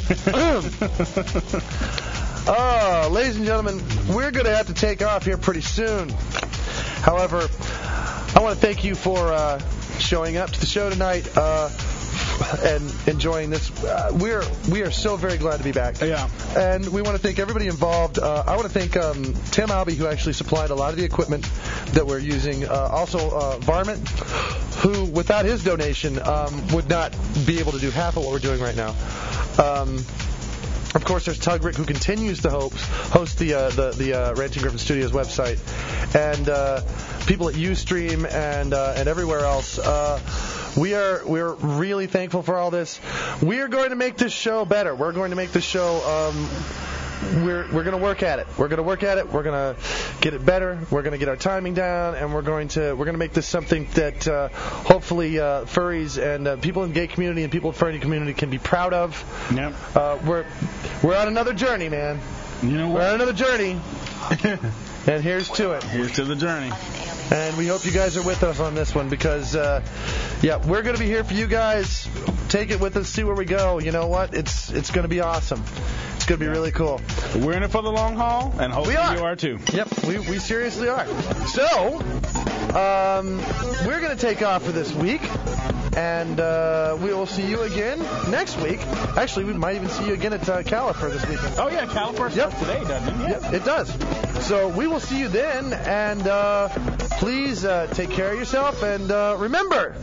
Oh, ladies and gentlemen, we're going to have to take off here pretty soon. However, I want to thank you for uh, showing up to the show tonight uh, and enjoying this. Uh, we're we are so very glad to be back. Yeah. And we want to thank everybody involved. Uh, I want to thank um, Tim Albee, who actually supplied a lot of the equipment that we're using. Uh, also, uh, Varmint, who, without his donation, um, would not be able to do half of what we're doing right now. Um, Of course, there's Tugrick, who continues to host, host the uh, the, the uh, Ranting Griffin Studios website, and uh, people at Ustream and uh, and everywhere else. Uh, we are we're really thankful for all this. We are going to make this show better. We're going to make this show. Um, we're we're going to work at it. We're going to work at it. We're going to get it better. We're going to get our timing down, and we're going to we're going to make this something that uh, hopefully uh, furries and uh, people in the gay community and people in the furry community can be proud of. Yep. Uh, we're we're on another journey, man. You know We're what? on another journey, and here's to it. Here's to the journey. And we hope you guys are with us on this one because, uh, yeah, we're going to be here for you guys. Take it with us, see where we go. You know what? It's it's going to be awesome. It's going to be really cool. We're in it for the long haul, and hopefully We are. you are too. Yep, we, we seriously are. So, um, we're going to take off for this week, and uh, we will see you again next week. Actually, we might even see you again at uh, Califer this weekend. Oh yeah, Caliper Yep. starts today, doesn't it? Yep, it does. So we will see you then, and uh, please uh, take care of yourself, and uh, remember,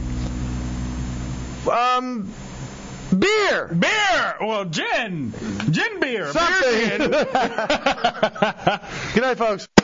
um, beer! Beer! Well, gin! Gin beer! Something! Beer gin. Good night, folks.